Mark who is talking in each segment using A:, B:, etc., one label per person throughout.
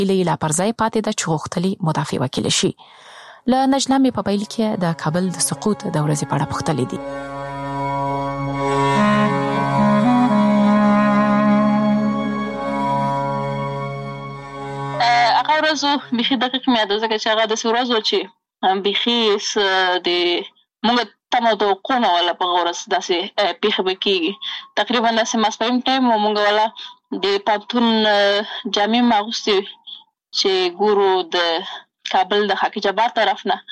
A: ایله لا پر ځای پاتې ده چې غوښتلي مدافع وکیل شي. له نجلا مې په پیل کې د کابل د سقوط د ورځې په اړه پوښتلې دي.
B: هغه ورځ بیخي دقیق مې یاد ځکه چې هغه داسې ورځ وه چې بیخي د موږ تمه توقع نه وله په هغه ورځ داسې پېښه به کېږي. تقریبا داسې ماسپښین ټایم و، موږ والا د پوهنتون جامې مې اغوستې وې چې ګورو د کابل د خاک جبار طرف نه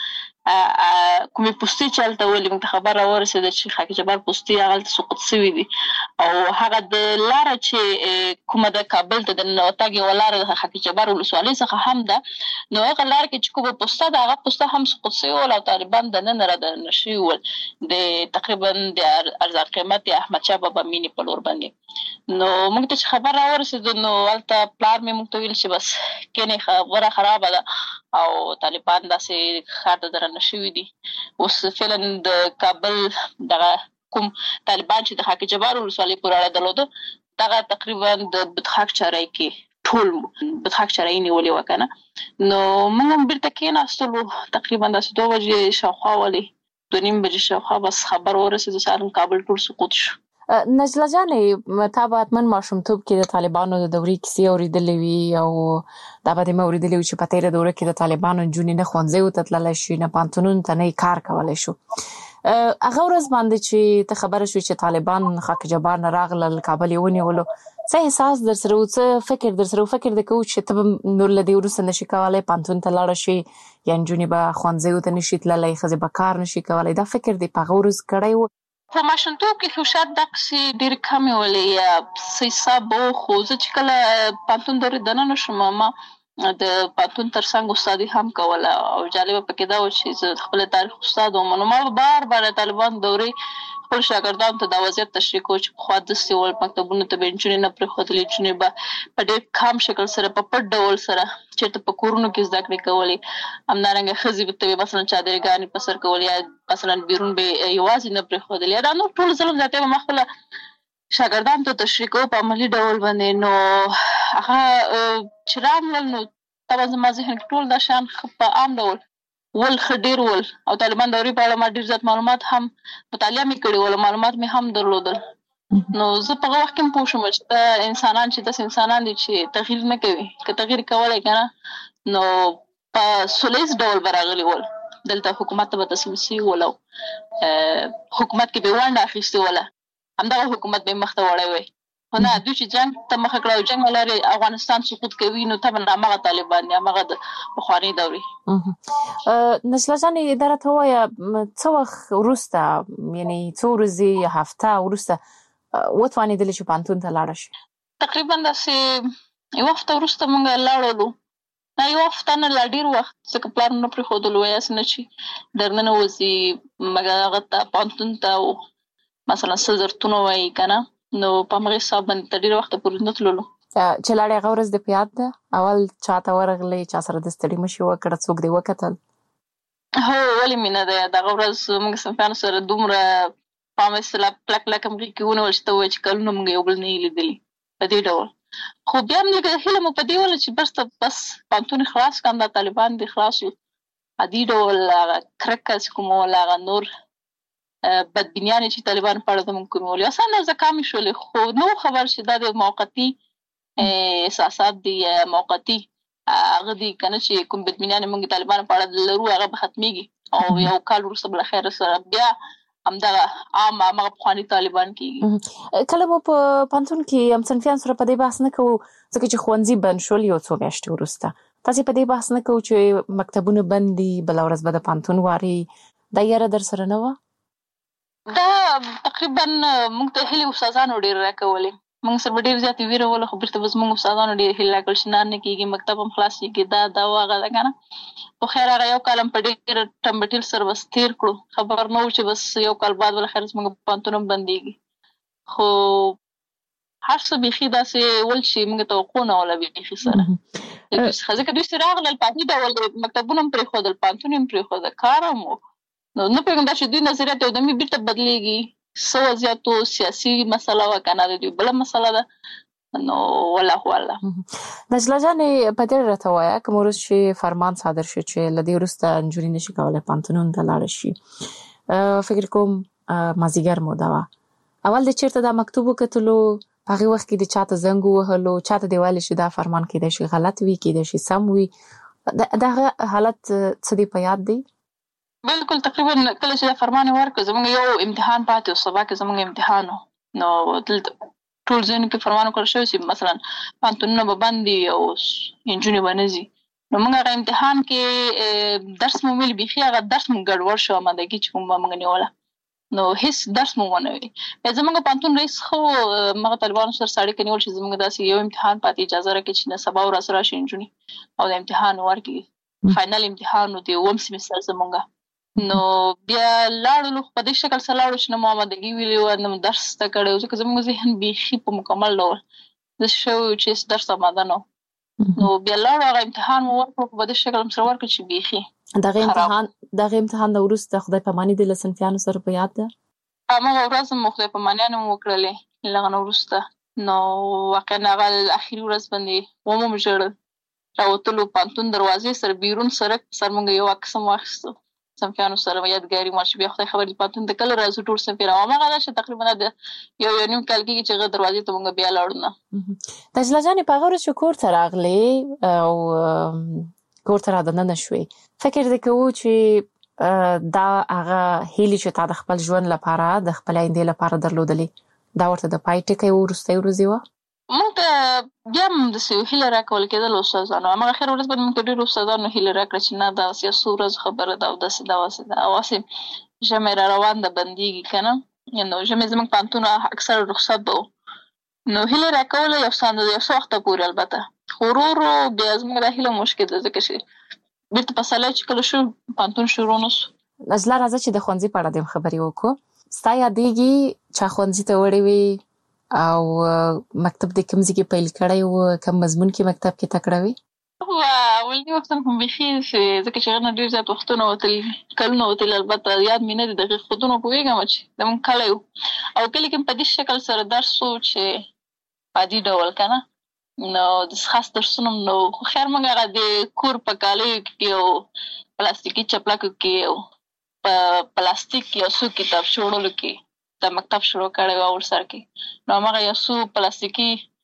B: کومې پوستې چې هلته ولې موږ ته خبر راورسېده چې خاک جبار پوستې هغلته سقوط سوي دي او هغه د لاره چې کومه د کابل ته د ننوتګ یوه لاره د خاک جبار ولسوالۍ څخه هم ده، نو هغه لاره کې چې کومه پوسته ده هغه پوسته هم سقوط سوي ول او طالبان دننه رادننه شوي ول د تقریبا د ارزان قیمت د احمدشاه بابا مینې په لور باندې. نو موږ ته چې خبر راورسېده نو هلته پلار مې موږ ته ویل چې بس کینې خبره خرابه ده او طالبان داسې ښار ته درنه شوي دي. اوس فعلا د کابل دغه کوم طالبان چې د خاک جبار ولسوالۍ پورې اړه درلوده دغه تقریبا د بدخاک چارۍ کې ټول بدخاک چارۍ نیولې وه که نه. نو موږ هم بیرته کېناستلو تقریبا داسې 2 بجې شاوخوا ولې 2:30 بجې شاوخوا بس خبر ورسېده سهار کابل ټول سقوط شو.
A: نجلا جانې تا به حتما ماشومتوب کې د طالبانو د دورې کیسې اورېدلې وي او دا به دې مې اورېدلې وي چې په تېره دوره کې د طالبانو نجونې نه ښوونځیو ته تللی شي نه پوهنتونونو ته نه کار کولی شو. هغه ورځ باندې چې ته خبره شوې چې طالبان خاک جبار نه راغلل کابل یې ونیولو، څه احساس در سره و، څه فکر در سره و؟ فکر دې کوو چې ته به نور له دې وروسته نشي کولی پوهنتون ته لاړه شي یا نجونې به ښوونځیو ته نشي تللی، ښځې به کار نشي کولی، دا فکر دې په هغه ورځ کړی و؟
B: په ماشومتوب کې خو شاید دقسې ډېرې کمې ولې یا څه حساب و، خو زه چې کله پوهنتون دورې دننه شوم ما د پوهنتون تر څنګ استادي هم کوله او جالبه پکې دا و چې زه خپل تاریخ استاد وم نو ما به بار طالبان دورې خپل شاګردانو ته دا وضعیت تشریح کوو چې پخوا داسې ول مکتبونو ته به نجونې نه پرېښودلې، نجونې به په ډېر کم شکل سره په پټ ډول سره چېرته په کورونو کې زده کړې کولې، همدارنګه ښځې ته به مثلا چادرګانې په سر کول یا مثلا بیرون به یوازې نه پرېښودل یا دا نور ټول ظلم زیاتې به ما خپله شاګردانو ته تشریح کوو په عملي ډول باندې. نو هغه چې راغلل نو طبعا زما ذهن کې ټول دا شیان په عام ډول ول ښه ډېر ول او طالبان دورې په اړه ما ډېر زیات معلومات هم مطالعه مې کړې ول، معلومات مې هم درلودل. نو زه په هغه وخت کې هم پوه شوم چې دا انسانان چې داسې انسانان دي چې تغییر نه کوي، که تغییر کولی که نه نو په سولیز ډول به راغلي ول، دلته حکومت ته به تسلیم سوي ول او حکومت کې به یې ونډه اخیستې وله، همدغه حکومت به یې مخ ته وړی وی. خو نه دوی چې جنګ ته مخه کړه او جنګ له لارې افغانستان سقوط کوي نو طبعا همغه طالبان دي، همغه د پخوانۍ دورې.
A: نجلا جانې دا راته ووایه څه وخت وروسته یعنې څو ورځې یا هفته وروسته وتوانېدلې چې پوهنتون ته لاړه شي؟
B: تقریبا داسې 1 هفته وروسته موږ لاړلو، نه 1 هفته نه لا ډېر وخت، ځکه پلار مو نه پرېښودلو هسې نه چې درننه وځي مګر هغه ته پوهنتون ته مثلا څه ضرورتونه وایي که نه نو په همغې حساب باندې تر ډېره وخته پورې نه تللو.
A: چې لاړې هغه ورځ دې په یاد ده؟ اول چا ته ورغلې، چا سره د ستړي مشي وکړه، څوک دې وکتل؟
B: هو ولې مې نه ده یاد، هغه ورځ موږ صنفیانو سره دومره په عامه اصطلاح کلک همغې کې ونیول چې ته ووایې چې کلونه موږ یو بل نه یې لیدلي په دې ډول. خو بیا هم لږه هیله مو په دې وله چې بس پوهنتون یې خلاص کړم، دا طالبان دې خلاص وو، عادي ډول هغه کرکه چې کومه وله هغه نور بدبینیانې چې طالبان په اړه زموږ کومې ولې اسانه زه کامې شولې، خو نو خبر چې دا د موقتي احساسات دي یا موقتي هغه دي که نه چې کوم بدبینیانې موږ طالبانو په اړه لرو هغه به ختمېږي او 1 کال وروسته بالاخره سره بیا همدغه عام همغه پخواني طالبان کېږي.
A: کله مو په پوهنتون کې همصنفیانو سره په دې بحث نه کوو ځکه چې ښوونځي بند شول یو څو میاشتې وروسته، تاسې په دې بحث نه کوو چې مکتبونه بند دي، بله ورځ به د پوهنتون واري، دا یاره در سره نه وه؟
B: دا تقریبا موږ ته هیلې استادانو ډېرې راکولې، موږ سره به ډېر زیاتې ویره وله، خو بېرته به زموږ استادانو ډېرې هیلې راکړل چې نه کېږي، مکتب هم خلاصېږي، دا هغه ده که نه. خو خیر هغه 1 کال هم په ډېر ټمبټیل سره بس تېر کړو، خبر نه و چې بس 1 کال بعد بالاخره زموږ پوهنتون هم بندېږي. خو هر څه بیخي داسې ول چې موږ توقع نه وله بیخي سره، ځکه دوی چې راغلل په عادي ډول مکتبونه هم پرېښودل، پوهنتون یې هم پرېښوده، کار هم و. نو نه پوهېږم دا چې دوی نظریات یودمې بېرته بدلېږي، څه وضعیت و، سیاسي مسله وه که نه د دوی بله مسله ده، نو والله والله
A: نجلا جانې په دې راته وایه کوم ورځ چې فرمان صادر شو چې لدی ورسته نجونې نشي کولای پانتونون ته لاړ شي فکر کوم مازیګر مو دا اول د چیرته دا مکتوب وکتلو هغه وخت کې د چاته زنګ وهلو چاته دیواله شي دا فرمان کې د شي غلط وی کې د شي سم وی دا حالت څه دی په یاد دی
B: بالکل تقریبا کله چې فرمان ورکړ زموږ یو امتحان پاتې او سبا کې زموږ امتحان نو ټول ځین کې فرمان وکړ شو چې مثلا پانتونونه به باندې او انجونې باندې نو موږ هغه امتحان کې درس مو ویل بيخي هغه درس مو ګډوډ شو مندګي چې موږ نیوله نو هیڅ درس مو ونه وی زموږ پانتون رئیس خو موږ طالبانو سره ساړي کنيول چې زموږ داسې یو امتحان پاتې اجازه راکړي چې نه سبا ور سره شي انجونې او د امتحان ورکړي فائنل امتحان نو دی ووم سیمستر زموږ نو بیا لاړو په دې شکل سره لاړو چې محمدګي ویلو نو درس ته کړو چې زموږ ذهن بيخي په مکمل ډول د شو چې درس آماده نو بیا لاړو هغه امتحان مو ورکړو په دې شکل سره ورکړ چې بيخي
A: دغه امتحان د ورسته خدای په معنی د لسنفیانو سره په یاد ده
B: هغه ورځ مو خدای په معنی نه وکړلې لغه نو ورسته نو واقعا هغه اخیری ورځ باندې ومو مجړ راوتلو پانتون دروازې سره بیرون سره سرمنګ یو اقسم واخستو سمفیانو سره یادګاری مارش بیا خدای خبر دي پاتون د کله راځو ټول سمفیر او هغه راشه تقریبا د یو نیم کال کې چې غو دروازې ته مونږ بیا لاړو
A: تجلا جان په غوړ شکر تر اغلی او کور تر دننه شوي فکر دې کوو چې دا هغه هیلي چې تا د خپل ژوند لپاره د خپل ایندې لپاره درلودلې دا ورته د پای ټکی ورسته ورځي و
B: مونږ بیا هم د هیله راکول کېدل استادانو هغه خیر ورځ باندې مونږ ډېر استادانو هیله راکړه چې نه دا سیاسي ورځ خبره ده او داسې دا واسه او واسه جمع را روان ده بنديږي کنه نو جمع زموږ پانتون اکثر رخصت به نو هیله راکول یو ساند یو وخت پورې البته غرور بیا زموږ د هیله مشکل ده ځکه چې بیرته په ساله چې کله شو پانتون شروع نو
A: نزله راځي چې د خوندې په اړه د خبرې وکړو ستا یادېږي چې خوندې ته وړې وي او مکتب د کوم ځای کې پیل کړی او کوم مضمون کې مکتب کې تکړه وي
B: ولې وخت کوم بخي ځکه چې غن ډیر زیات وختونه وتل کلونه وتل البته یاد مینه د دقیق خودونو پوېږم چې د مون کله او کله کې په دې شکل سره درس چې پادي ډول کنه نو د خاص درسونو نو خیر مګه د کور په کالي کې او پلاستیکي چپلاکو کې او په پلاستیک یو څو کتاب شوړل کې د مکتب شروع کړو او سر کې نو هغه یو څو پلاستیکي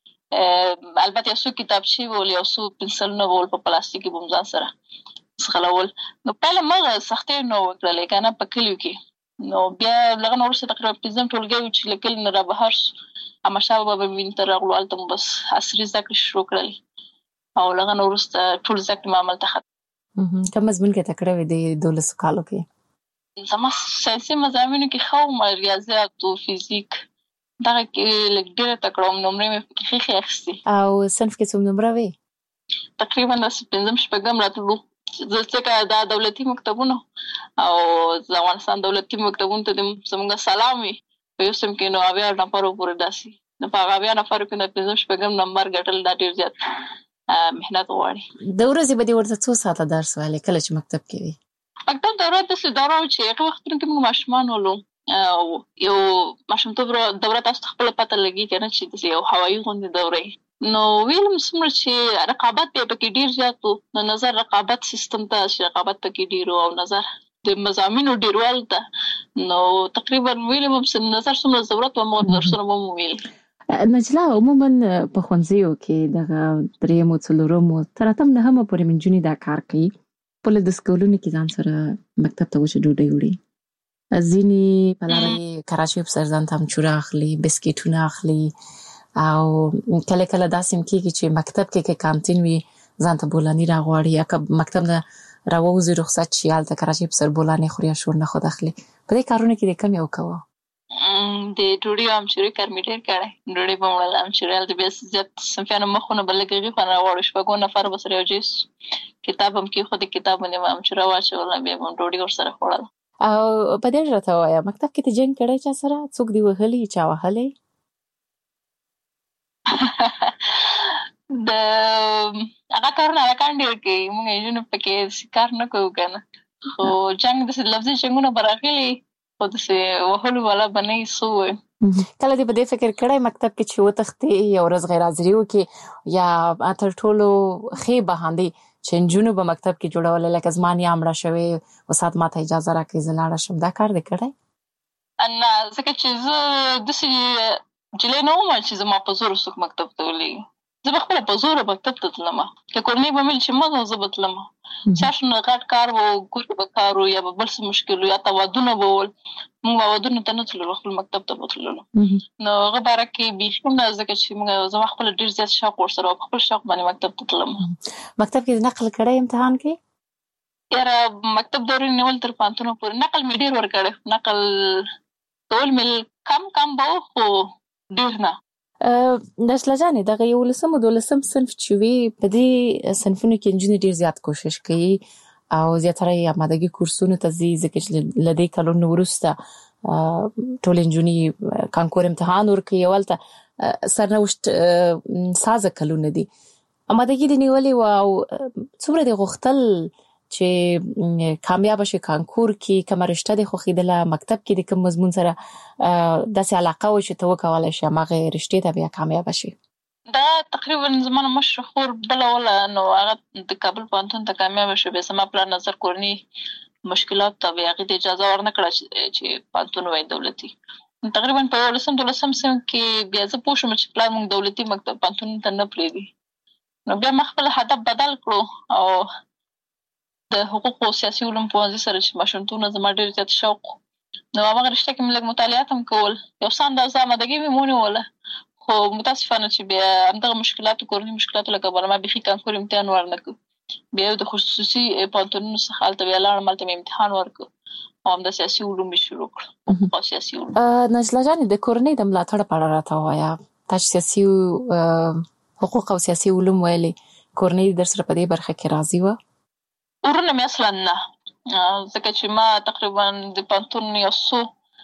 B: البته یو څو کتابچې ول یو څو پنسل نو ول په پلاستیکي بومځان سره سخلول نو په لمغه سختې نو وکړلې کنه په کلیو کې نو بیا لغه نور څه تقریبا پنځم ټولګي چې لکل نه را بهر اما شابه به وینتر غلو الته بس عصري ذکر شروع کړل او لغه نور څه ټول ذکر معامل ته
A: کوم مضمون کې تکړه وي د 12 کالو کې
B: زما ساينسي مضامینو کې خو ریاضیات او فزیک دا کې لږ ډېر تکړه نمبر مې خېخې اخستي
A: او صنف کې څوم نمبر وي
B: تقریبا د 15 شپږم راتلو ځکه دا دولتي مکتبونه او ځوانستان دولتي مکتبونه ته زموږ سلام وي په یو سم کې نو اویا نفر پورې داسي نو په اویا نفر کې د 15 شپږم نمبر ګټل دا ډېر زیات مهنت غواړي
A: د ورځې به دې ورته څو ساعته درس وایي کله چې مکتب کې وي
B: اکثر دوره د دوره چې هغه وخت کې موږ ماشومان ولو یو ماشومتوب دوره تاسو خپل پته لګي کنه چې یو هوایي غونډه دوره نو ویلم سمره چې رقابت په کې ډیر زیات نو نظر رقابت سیستم ته چې رقابت پکې ډیر او نظر د مضامینو ډیروال ته نو تقریبا ویلم سم نظر سمره ضرورت و مو درسونه مو ویل
A: نجلا عموما په خونځیو کې دغه درېمو څلورمو تر اتم نه هم پورې منځونی دا کار کوي په د سکولونو کې ځان سره مکتب ته وځي ډوډۍ وړي ځینې په لاره کراچۍ په سر ځان ته چوره اخلي بسکټونه اخلي او کله کله داسې کېږي چې مکتب کې کانتین وي ځان ته بولانی راغواړي یا که مکتب نه راووځي رخصت شي هلته کراچۍ په سر بولانی خوري یا شور نه خود اخلي په دې کارونه کې د کم یو کوه
B: د ډوډۍ هم چوري کار مې ډېر کړی ډوډۍ به وړل هم چوري هلته بیا زیات صنفیانو مخونه به لږ خو راوړو شپږو نفر به سره یو جیس کتاب هم کې خو د کتاب باندې هم چوره واچوله بیا به ډوډۍ ورسره خوړل
A: او په دې راته وایه مکتب کې ته جنګ کړی چا سره څوک دې وهلي چا وهلی
B: د هغه کارونه هلکان ډېر کوي موږ نجونې پکې کار نه کوو که نه خو جنګ داسې لفظي جنګونه به راغلي خو داسې وهلو والا به نه یې څه ووایو
A: کله دې په دې فکر کړی مکتب کې چې وتښتې یو ورځ غیر حاضري وکړې یا تر ټولو ښې بهاندې چې نجونو به مکتب کې جوړولې لکه زما نیا مړه شوې استاد ماته اجازه راکړي زه لاړه شم دا کار دې کړی؟
B: نه ځکه چې زه داسې نجلۍ نه وم چې زما په زور څوک مکتب ته ولېږي. زه به خپله په زوره مکتب ته تلم. که کورنۍ به مې چې مه ځه زه به تلم. چا شنه غټ کار و کور کې به کار و یا به بل څه مشکل و یا ته ودونه به ول موږ به ودونو ته نه تللو خپل مکتب ته به تللو. نو هغه باره کې بیخي نه ځکه چې زما خپله ډېر زیات شوق ورسره و په خپل شوق باندې مکتب ته تلم.
A: مکتب کې نقل کړی امتحان کې؟
B: یاره مکتب دورې نیول تر پوهنتونه پورې نقل مې ډېر ورکړی. نقل کول مې کم به و خو ډېر نه.
A: نجله جانې دغه 11 او 12 صنف چې وي په دې صنفونو کې نجونې ډېر زیات کوشش کوي او زیاتره یې آمادګي کورسونو ته ځي ځکه چې له دې کلونو وروسته ټولې نجونې کانکور امتحان ورکوي او هلته سرنوشت سازه کلونه دي. آمادګي دې نیولې وه او څومره دې غوښتل چې کامیاب شي کانکور کې کومه رشته دې خوښېدله مکتب کې د کوم مضمون سره داسې علاقه و چې ته وکولی شې هماغې رشتې ته بیا کامیابه شي؟
B: دا تقریبا زما نه مشره خور بله وله نو هغه د کابل پوهنتون ته کامیابه شوه. بیا زما پلار نظر کورني مشکلات ته بیا هغې ته اجازه ورنه کړه چې پوهنتون وایي دولتي. تقریبا په 11 صنف کې بیا زه پوه شوم چې پلار موږ دولتي مکتب پوهنتون ته نه پرېږدي. نو بیا ما خپل هدف بدل کړو او د حقوقو او سیاسي علومو پوهنځي سره چې ماشومتوبه زما ډېر زیات شوق نو هماغه رشته کې مې لږ مطالعات هم کول. یو څه اندازه آمادګي مې ونیوله خو متاسفانه چې بیا همدغه مشکلاتو کورني مشکلاتو له کبله ما بیخي کانکور امتحان ورنه کړ. بیا د خصوصي پوهنتونونو څخه هلته بیا لاړم هلته مې امتحان ورکړ او هم د سیاسي علوم مې شروع کړ. حقوق او سیاسي علوم.
A: نجله جانې د کورنۍ د ملاتړ په اړه راته ووایه. تا چې سیاسي حقوق او سیاسي علوم ویلې کورنۍ در سره په دې برخه کې راضي وه؟
B: ورونه مې اصلا نه ځکه چې ما تقریبا د پوهنتون یو څو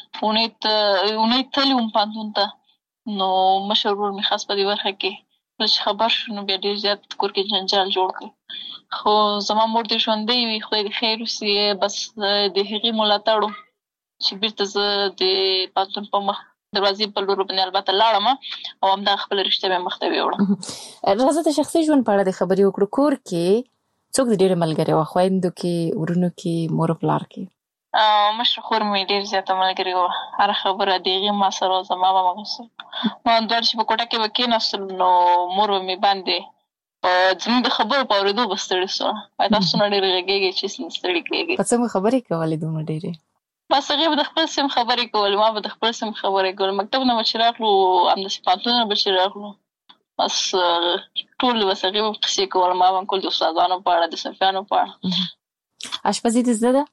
B: اونۍ تللي وم پوهنتون ته نو مشر ورور مې خاص په دې برخه کې کله چې خبر شو نو بیا ډېر زیات کور کې جنجال جوړ کړ. خو زما مور دې ژوندۍ وي خدای دې خیر وسي بس د هغې ملاتړ و چې بېرته زه د پوهنتون په مخ دروازې په لور باندې البته لاړم او همدغه خپله رشته مې مخ ته ویوړم.
A: راځه د شخصي ژوند په اړه دې خبرې وکړو. کور کې څوک د ډېرې ملګري وه؟ خویندو کې ورونو کې مور پلار کې؟
B: مشره خور مې ډېر زیاته ملګري وه. هره خبره د هغې ما سره وه زما به هماغه سره ما دواړه چې په کوټه کې به کېناستلو نو مور به مې باندې زموږ د خبرو په اورېدو به ستړې سوه. تاسو نه ډېرې غږېږئ چې ستړي کېږئ.
A: په څه مو خبرې کولې دومره ډېرې؟
B: بس هغې به د خپل سیم خبرې کولې ما به د خپل سیم خبرې کولې. مکتب نه به چې راغلو همداسې پوهنتون نه به چې راغلو بس ټول بس هغې به قصې کول ما به کول د استادانو په اړه د صنفیانو په اړه.
A: اشپزي دې زده ده؟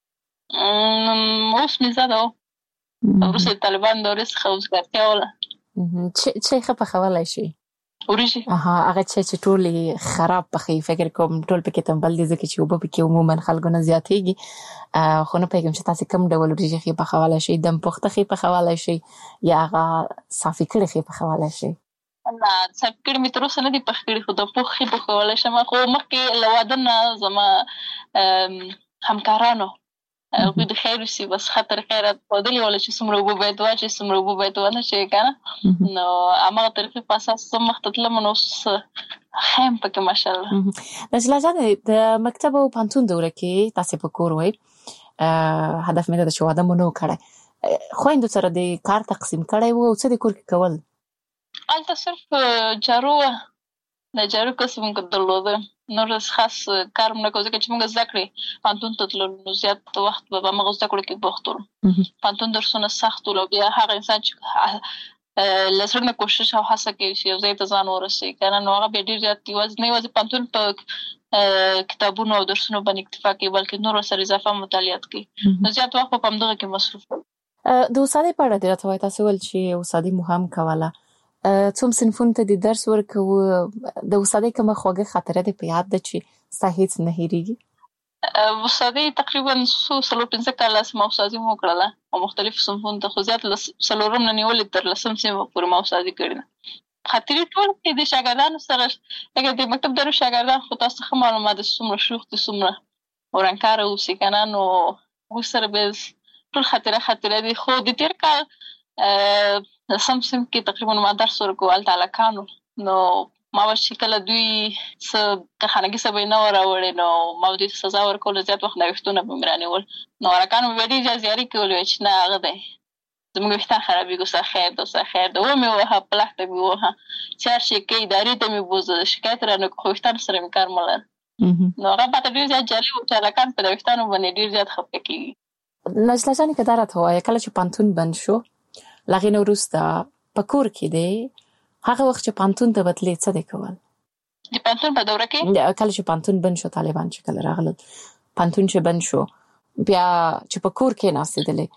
B: اوس مې زده وه وروسته د طالبانو دورې څخه وزګارتیا وله.
A: چای ښه پخولی شي؟
B: وریجې
A: هغه چای چې ټول یې خراب پخوي فکر کوم ټول پکې تنبل دي ځکه چې اوبه پکې عموما خلکو نه زیاتېږي خو نه پوهېږم چې تاسې کوم ډول وریجې ښې پخولی شئ؟ دم پخته ښې پخولی شئ یا هغه صافي کړې ښې پخولی شئ؟
B: نه صافي کړي مې تر اوسه نه دي پخ کړي خو د پوخ ښې پخولی شم. خو مخکې له واده نه زما همکارانو هغوی د خیر وسي بس ښه طریقه یې راته ښودلې وله چې څومره اوبه باید واچوې څومره اوبه باید ونه اچوې که نه نو هماغه طریقې په اساس زه مخته تلم نو اوس ښه یم پکې ماشاءالله.
A: نجله جانې د مکتب او پوهنتون دوره کې تاسې په کور وئ هدف مې دا ده چې واده مو نه و کړی خویندو سره د کار تقسیم کړی و او څه د کور کې کول؟
B: هلته صرف جارو وه د جارو کسب موږ درلوده نور خاص کار هم نه کوو ځکه چې موږ زده کړې پوهنتون ته تللو نو زیات وخت به په هماغه زده کړو کې بوخت وم. پوهنتون درسونه سخت ول او بیا هغه انسان چې له زړه نه کوشش او هڅه کوي چې یو ځای ته ځان ورسوي که نه نو هغه بیا ډېر زیات یوازې نه یوازې پوهنتون په کتابونو او درسونو باندې اکتفا کوي بلکې نور ورسره اضافه مطالعات کوي نو زیات وخت په همدغه کې مصروف وي.
A: د استادۍ په اړه دې راته وایي تاسې ویل چې استادي مو هم کوله څوم صنفونو ته د درس ورکوو د استادۍ کومه خوږه خاطره دې په یاد ده چې ستا هېڅ نه هېرېږي؟
B: استادۍ تقریبا 4-5 کاله ما استادي مو وکړله او مختلفو صنفونو ته خو زیات له 4 نه نیولې تر 10 صنفه پورې ما استادي کړې ده. خاطرې ټول کې د شاګردانو سره لکه د مکتب درو شاګردان خو تاسو ښه معلومات دي څومره شوخ دي څومره ورانکاره اوسي که نه نو هغوی سره به ټول خاطره دي. خو د تېر کال سم کې تقریبا ما درس ورکو هلته هلکانو نو ما به چې کله دوی څه خانګي څه به یې نه وه راوړې نو ما به دوی ته سزا ورکوله زیات وخت لګښتونه به مې رانیول نو هلکانو به بیا ډېر زیات زیاري کولې چې نه هغه دی زموږ ویښتان خرابېږي ستا خیر ده ستا خیر ده ومې ووهه په لښته مې ووهه چې هر شي کوي ادارې ته مې بوزه شکایت رانه خو ویښتانو سره مې کار مه لره نو هغه ماته ډېر زیات جالب و چې هلکان په د ویښتانو باندې ډېر زیات خفه کېږي.
A: نجله جانې که دا راته ووایه کله چې پوهنتون بند شو له هغې نه وروسته په کور کې دی هغه وخت چې پوهنتون ته بتلې څه دی کول؟
B: د پوهنتون په دوره کې
A: کله چې پوهنتون بند شو طالبان چې کله راغلل پوهنتون چې بند شو بیا چې په کور کې ناستېدلې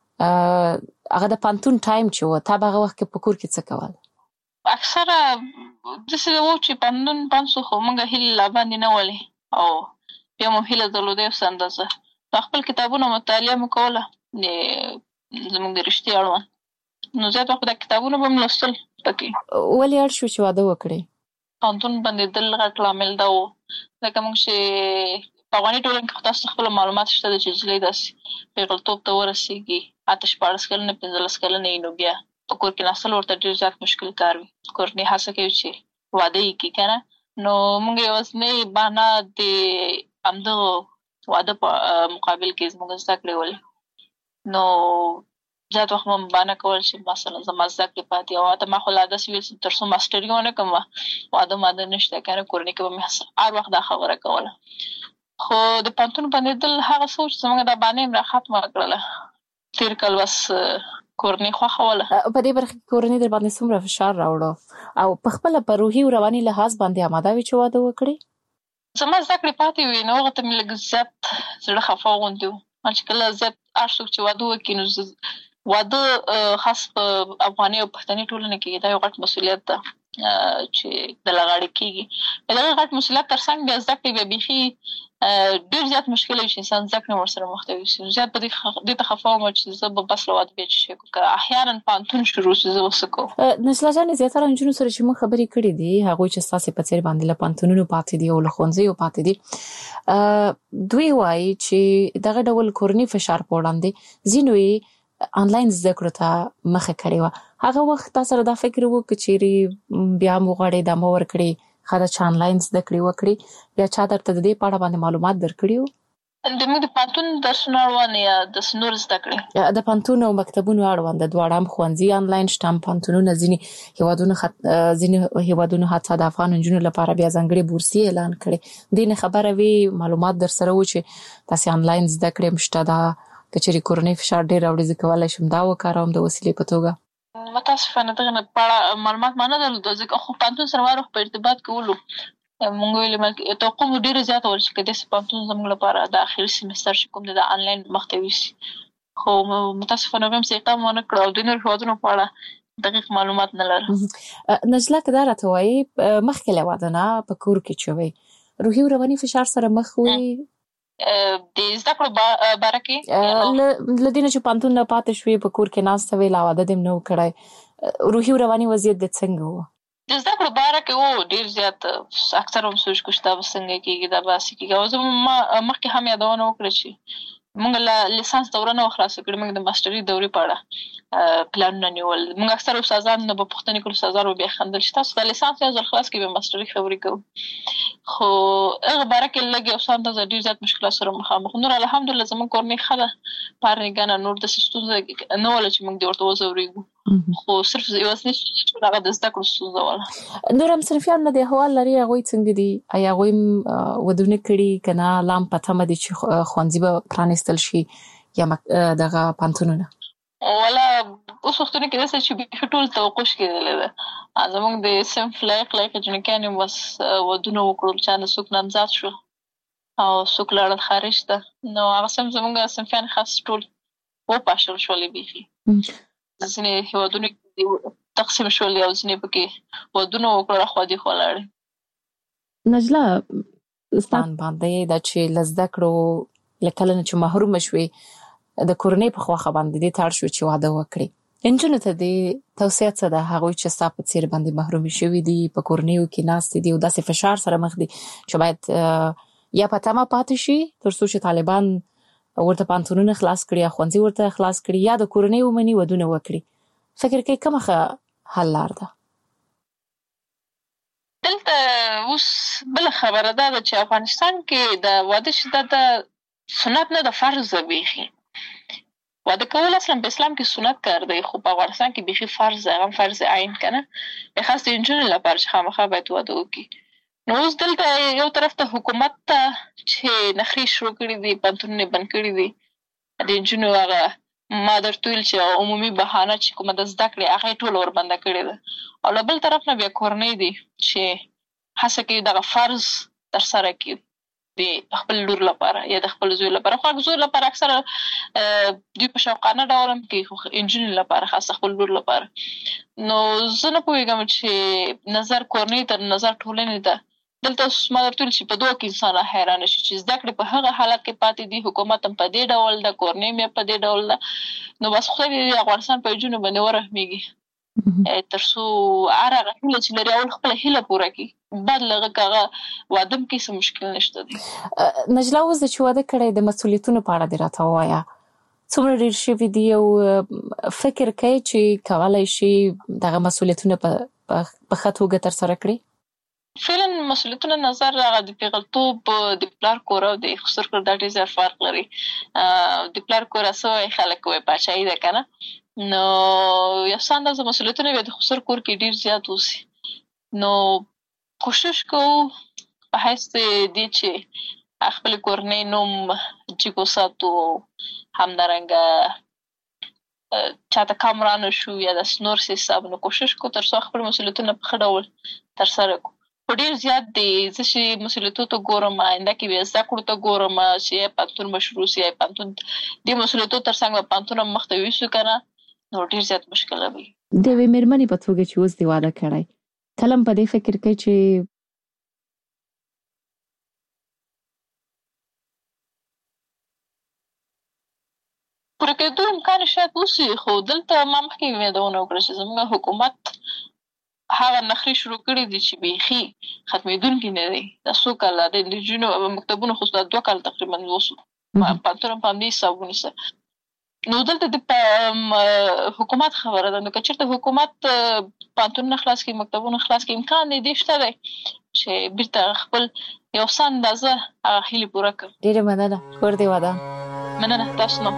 A: هغه د پوهنتون ټایم چې و تا به هغه وخت کې په کور کې څه کول؟
B: اکثره داسې و چې پوهنتون بند شو خو موږ هیلې لا باندې نه ولې او بیا مو هیله درلوده یو څه اندازه خپل کتابونه مطالعه مو کوله زموږ د رشتې اړوند نو زیات وخت د کتابونه به مو لوستل پکې.
A: ولې اړ شو چې واده وکړې؟
B: پوهنتون بندېدل غټ لامل دا و ځکه موږ چې په افغاني ټولنه کې خو تاسو خپله معلومات شته ده چې نجلۍ داسې پیغلتوب ته ورسېږي 18 کلنه 15 کلنه یې نو بیا په کور کې ناستل ورته ډېر زیات مشکل کار وي. کورنۍ هڅه کوي چې واده یې کړي که نه نو موږ یوازینۍ بهانه د همدغه واده په مقابل کې زموږ زده کړې ولې نو زیات وخت مو بهانه کول چې مثلا زما زده کړې پاتې او حتی ما خو لا داسې ویل چې تر څو ماسټري ونه کړم واده ماده نشته که نه کورنۍ کې به مې هر وخت دا خبره کوله خو د پوهنتون بندېدل هغه څه و چې زموږ دا بهانه یې را ختمه کړله تېر کال بس کورنۍ خوښوله.
A: په دې برخه کې کورنۍ در باندې څومره فشار راوړه او په خپله په روحي او رواني لحاظ باندې اماده وي چې واده وکړي؟
B: زما زده کړې پاتې وې نو هغه ته مې لږ زیات زړه خفه غوندې و چې کله زیات هر څوک چې واده وکړي نو واده خاص په افغاني او پښتني ټولنه کې دا یو غټ مسؤلیت ده چې د لغاړې کېږي د هغه غټ مسؤلیت تر څنګ بیا زده کړې بیا بیخي ډېر زیات مشکل وي چې انسان زده کړې ورسره مخ ته وي زیات په دې ته خفه وم چې زه به بس له واده بیا چې شی که احیانا پوهنتون شروع شي زه به څه کوم.
A: نجله جانې زیاتره نجونو سره چې موږ خبرې کړې دي هغوی چې ستاسې په څېر باندې له پوهنتونونو پاتې دي او له ښوونځیو پاتې دي دوی وایي چې دغه ډول کورني فشار په وړاندې ځینو یې آنلاین زده کړو ته مخه کړې وه هغه وخت تا سره دا فکر و که چیرې بیا مو غواړې ادامه ورکړې ښه ده چې آنلاین زده کړې وکړې یا چا درته د دې په اړه باندې معلومات درکړي وو؟
B: زموږ د پوهنتون درسونه اړوند یا داسې نور زده کړې
A: د پوهنتون او مکتبونو اړوند دواړه هم ښوونځي آنلاین شته هم پوهنتونونه ځینې هېوادونو حتی د افغان نجونو لپاره بیا ځانګړې بورسي اعلان کړې دې نه خبره وي معلومات در سره و چې تاسې آنلاین زده کړې هم شته ده که چېرې کورنۍ فشار ډېر راوړي زه کولی شم دا وکاروم د وسیلې په توګه؟
B: متاسفانه دغه نه په اړه معلومات ما نه درلوده ځکه خو پوهنتون سره هر وخت په ارتباط کولو مونږ ویلې توقع مو ډېره زیاته وه چې که داسې پوهنتون زموږ لپاره د اخري سیمستر چې کوم دی د آنلاین مخ ته یوسي خو متاسفانه هغوی هم څه اقدام ونه کړ او د نورو هېوادونو په اړه دقیق معلومات نه لرم.
A: نجله که دا راته وایي مخکې له واده نه په کور کې چې وی روحي او رواني فشار سره مخ وي
B: د زده کړو باره کې
A: له دې نه چې پوهنتون نه پاتې شوې په کور کې ناسته وې لا واده دې هم نه و کړی روحي او رواني وضعیت دې څنګه و؟
B: د زده کړو باره کې و ډېر زیات اکثر هم سوچ کوو چې دا به څنګه کېږي دا به هسې کېږي او زه مخکې هم یادونه وکړه چې موږ له لیسانس دوره نه وه خلاصه کړې موږ د ماسټري دورې په اړه پلانونه نیول موږ اکثر استادان نه به پوښتنې کړو استادان به بیا خندل چې تاسو دا لیسانس یو ځل خلاص کړئ بیا ماسټري خبرې کوو خو هغه باره کې لږ یو څه اندازه ډېر زیات مشکلات سره مخامخ نور الحمدلله زموږ کورنۍ ښه ده پارنګانه نور داسې ستونزه نه وله چې موږ دې ورته وځورېږو خو صرف یوازینۍ هغه د زده کړو ستونزه وله.
A: نور هم صنفیان نه د احوال لري هغوی څنګه دي ایا هغوی هم ودونه کړي که نه لا هم په تمه دي چې ښوونځي به پرانیستل شي یا دغه پوهنتونونه؟
B: والا اوس وختونه کې داسې چې بیخي ټول توقع کېدلی ده زموږ د صنف لایق جنکیانې بس ودونه وکړل چا نه څوک نامزاد شو او څوک لاړل خارج ته نو هغه زموږ صنفیان خاص ټول وپاشل شولې بیخي ځینې هېوادونو کې تقسیم شولې او ځینې پکې ودونه وکړل اخوا دېخوا لاړې.
A: نجله ستان باندې دا چې له زده کړو له کله نه چې محرومه شوې د کورنۍ په خواخه باندې دې ته اړ شو چې واده وکړې نجونو ته دې توصیه څه ده هغوی چې ستا په څېر باندې محرومې شوي دي په کورنیو کې ناستې دي او داسې فشار سره مخ دي چې باید یا په تمه پاتې شي تر څو چې طالبان ورته پوهنتونونه خلاص کړي یا ښوونځي ورته خلاص کړي یا د کورنۍ ومني ودونه وکړي فکر کوي کومه حل لار ده؟
B: دلته اوس بله خبره دا ده چې افغانستان کې د واده چې دا د سنت نه د فرض ده بیخي. واده کول اصلا په اسلام کې سنت کار دی، خو په افغانستان کې بیخي فرض ده، هغه فرض عین که نه، خاص د نجونو لپاره چې خامخا باید واده وکړي. نو اوس دلته یو طرف ته حکومت ته چې نخرې شروع کړي دي، پوهنتونونه یې بند کړي دي، د نجونو هغه ما درته ویل چې عمومي بهانه چې کومه د زده کړې هغه یې ټوله وربنده کړې ده. او له بل طرف نه بیا کورنۍ دي چې هڅه کوي دغه فرض ترسره کړي د خپل لور لپاره یا د خپل زوی لپاره. خو زوی لپاره اکثره دوی په شوقانه ډول هم کوي، خو نجونې لپاره خاصه خپل لور لپاره. نو زه نه پوهېږم چې نظر کورنۍ تر نظر ټولنې ته دلته ما درته ویل چې په دوه کې انسان حیرانه شي چې زده کړې په هغه حالت کې پاتې دي، حکومت هم په دې ډول ده، کورنۍ هم په دې ډول ده. نو بس خدای دې د افغانستان په نجونو باندې ورحمېږي تر څو هر هغه هیله چې لري اول خپله هیله پوره کړي، بعد له هغه که هغه واده هم کوي څه مشکل نشته دی.
A: نجله اوس چې واده کړی د مسؤلیتونو په اړه دې راته ووایه، څومره ډېر شوي دي او فکر کوي چې کولی شي دغه مسؤلیتونه په ښه توګه ترسره کړي؟
B: فعلا مسؤلیتونه نظر هغه د پیغلتوب د پلار کور او د خسر کور دا ډېر زیات فرق لري. د پلار کور څه وایي خلک وایي پاچاهي ده که نه، نو یو څه اندازه مسؤلیتونه بیا د خسر کور کې ډېر زیات اوسي. نو کوشش کوو په حیث د دې چې خپلې کورنۍ نوم جګ وساتو، همدارنګه چاته کم را نه شو یا داسې نور څه حساب. نو کوشش کوو تر څو خپل مسؤلیتونه په ښه ډول ترسره کړو. خو ډېر زیات دی زه چې مسؤلیتو ته ګورم، آینده کې بیا زده کړو ته ګورم چې یا پوهنتون به شروع سي یا پوهنتون دې مسؤلیتو تر څنګ به پوهنتون هم مخته یوسو که نه، نو ډېر زیات مشکله وي.
A: د یوې مېرمنې په توګه چې اوس دې واده کړی، کله هم په دې فکر کوي چې
B: پوره کېدو امکان شاید وسي، خو دلته ما مخکې یادونه وکړه چې زموږ حکومت هغه نخرې شروع کړي دي چې بیخي ختمېدونکي نه دي. دا څو کاله د نجونو مکتبونو خو دا 2 کاله تقریبا وسو، پوهنتون هم په همدې حساب ونیسه. نو دلته د حکومت خبره ده. نو که چېرته حکومت پوهنتونونه خلاص کړي، مکتبونه خلاص کړي، امکان دی شته دی چې بېرته خپل یو څه اندازه هغه هیلې پوره کړي.
A: ډېره مننه. کور دې ودان.
B: مننه تاسو نه.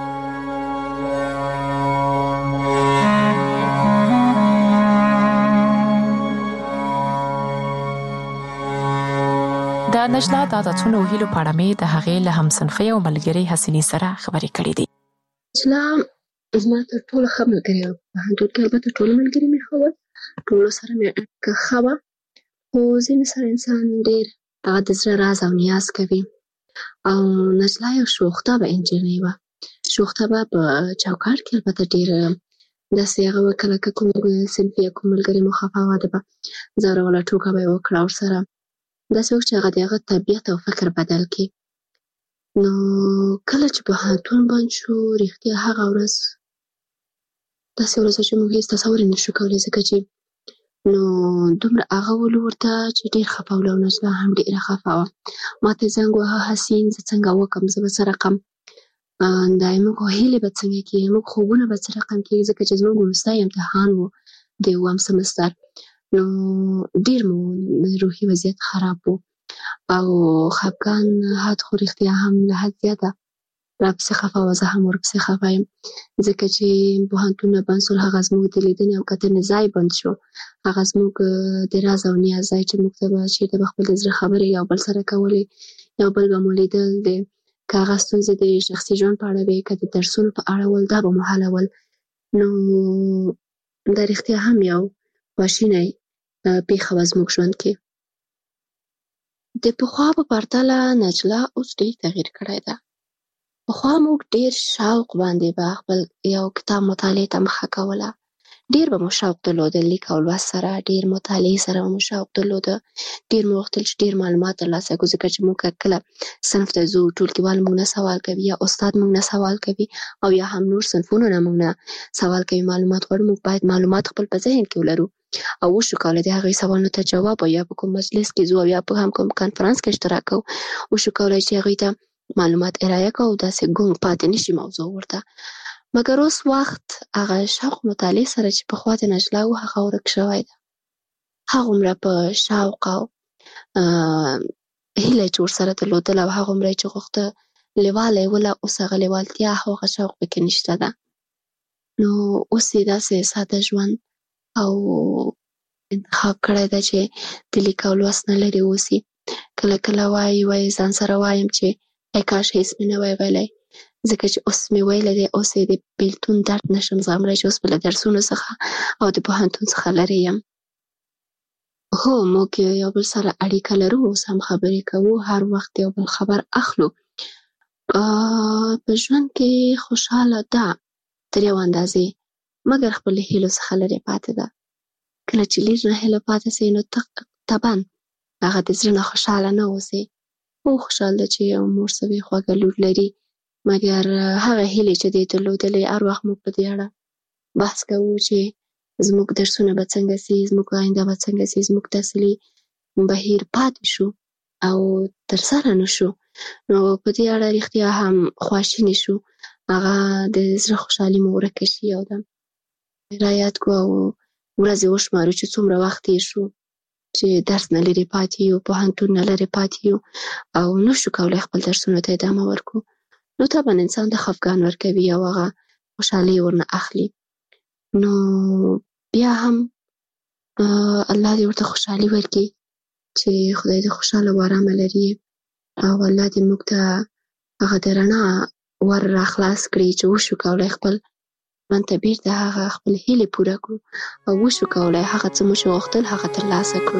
A: د نجله د عادتونو او هیلو په اړه مې د هغې له همصنفۍ او ملګرې حسینې سره خبرې کړې دي.
C: نجله زما تر ټولو ښه ملګرې وه. په پوهنتون کې البته ټول ملګري مې ښه ول، ټولو سره مې اړیکه ښه وه، خو ځینې سره انسان ډېر هغه د زړه راز او نیاز کوي. او نجله یو شوخطبه نجلۍ وه. شوخطبه په چوکاټ کې البته ډېر داسې هغه وه، کله که کوم صنفي یا کوم ملګري مو خفه واده به ځوروله، ټوکه به یې وکړه ورسره. داسې وخت چې هغه د هغه طبیعت او فکر بدل کړي. نو کله چې پوهنتون بند شو، رښتیا هغه ورځ داسې ورځ چې موږ هېڅ تصور یې نشو کولی، ځکه چې نو دومره هغه ولو ورته چې ډېر خفه وله او نجله هم ډېره خفه وه. ما ته یې زنګ وهه، حسین زه څنګه وکړم، زه به څه رقم دا زموږ هیلې به څنګه کېږي، زموږ خوبونه به څه رقم کېږي، ځکه چې زموږ وروستی امتحان و د 2م سمستر. نو ډېر مو روحي وضعیت خراب و او خفګان حد خو رښتیا هم له حد زیاته راپسې خفه وه، زه هم ورپسې خفه یم، ځکه چې پوهنتونونه بند شول، هغه زموږ د لیدنې او کتنې ځای بند شو، هغه زموږ د راز او نیاز ځای چې موږ ته به چېرته به خپل د زړه خبرې یو بل سره کولې، یو بل به مو لیدل، که هغه ستونزې د شخصي ژوند په اړه وې، که د درسونو په اړه ول، دا به مو حلول. نو دا رښتیا هم یو خواشینی پېښه وه زموږ ژوند کې. د پخوا په پرتله نجله اوس ډېر تغییر کړی ده. پخوا موږ ډېر شوق باندې به خپل یو کتاب مطالعې ته مخه کوله، ډېر به مو شوق درلوده، لیک او لوست سره ډېر مطالعې سره به مو شوق درلوده، ډېر مو غوښتل چې ډېر معلومات ترلاسه کړو، ځکه چې موږ کله صنف ته ځو ټولګیوال موږ نه سوال کوي یا استاد موږ نه سوال کوي او یا هم نور صنفونه نه موږ نه سوال کوي، معلومات غواړو، موږ باید معلومات خپل په ذهن کې ولرو او وشو کولی د هغوی سوالونو ته جواب، او یا په کوم مجلس کې ځو او یا په هم کوم کنفرانس کې اشتراک کوو، وشو کولی چې هغوی ته معلومات ارایه کوو او داسې ګونګ پاتې نشي موضوع ورته. مګر اوس وخت هغه شوق مطالعې سره چې پخوا د نجلا و هغه ورک شوی ده. هغومره په شوق او هیله چې ورسره درلودله او هغومره چې غوښته لیواله یې وله، اوس هغه لیوالتیا او هغه شوق پکې نشته ده. نو اوس یې داسې ساده ژوند او انتخاب کړی ده چې د لیک او لوست نه لرې اوسي. کله کله وایي ځان سره وایم چې ای کاش هېڅ مې نه وای ویلی، ځکه چې اوس مې ویلی دی، اوس یې د بېلتون درد نشم زغملی چې اوس به له درسونو څخه او د پوهنتون څخه لرې یم. هو، موږ یو بل سره اړیکه لرو، اوس هم خبرې کوو، هر وخت یو بل خبر اخلو. په ژوند کې خوشحاله ده تر یو اندازې، مګر خپلې هیلو څخه لرې پاتې ده. کله چې لږ نه هیله پاتې سي نو طبعا هغه د زړه نه خوشحاله نه اوسي. او خوشحال ده چې یو مور سوې خوږه لور لري، مګر هغه هیلې چې دی درلودلې، هر وخت موږ په دې اړه بحث کوو چې زموږ درسونه به څنګه سي، زموږ آینده به څنګه سي، زموږ تحصیلي بهیر پاتې شو او ترسره نه شو. نو په دې اړه رښتیا هم خواشینې شو، هغه د زړه خوشحالي مو ورکه شي او ده را یاد کړو او ورځې وشمارو چې څومره وخت تېر شو چې درس نه لرې پاتې یو، پوهنتون نه لرې پاتې یو او نه شو کولی خپل درسونو ته ادامه ورکړو. نو طبعا انسان ته خفګان ورکوي او هغه خوشحالي ورنه اخلي. نو بیا هم الله دې ورته خوشحالي ورکړي چې خدای دې خوشحاله او ارامه لري او الله دې موږ ته هغه د رڼا ور راخلاص کړي چې وشو کولی خپل ژوند ته بیرته هغه خپل هیلې پوره کړو او وشو کولی هغه څه مو چې غوښتل هغه ترلاسه کړو.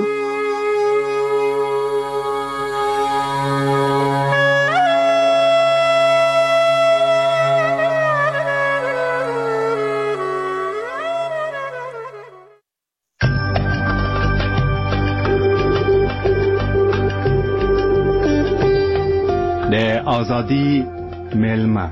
D: آزادی ملما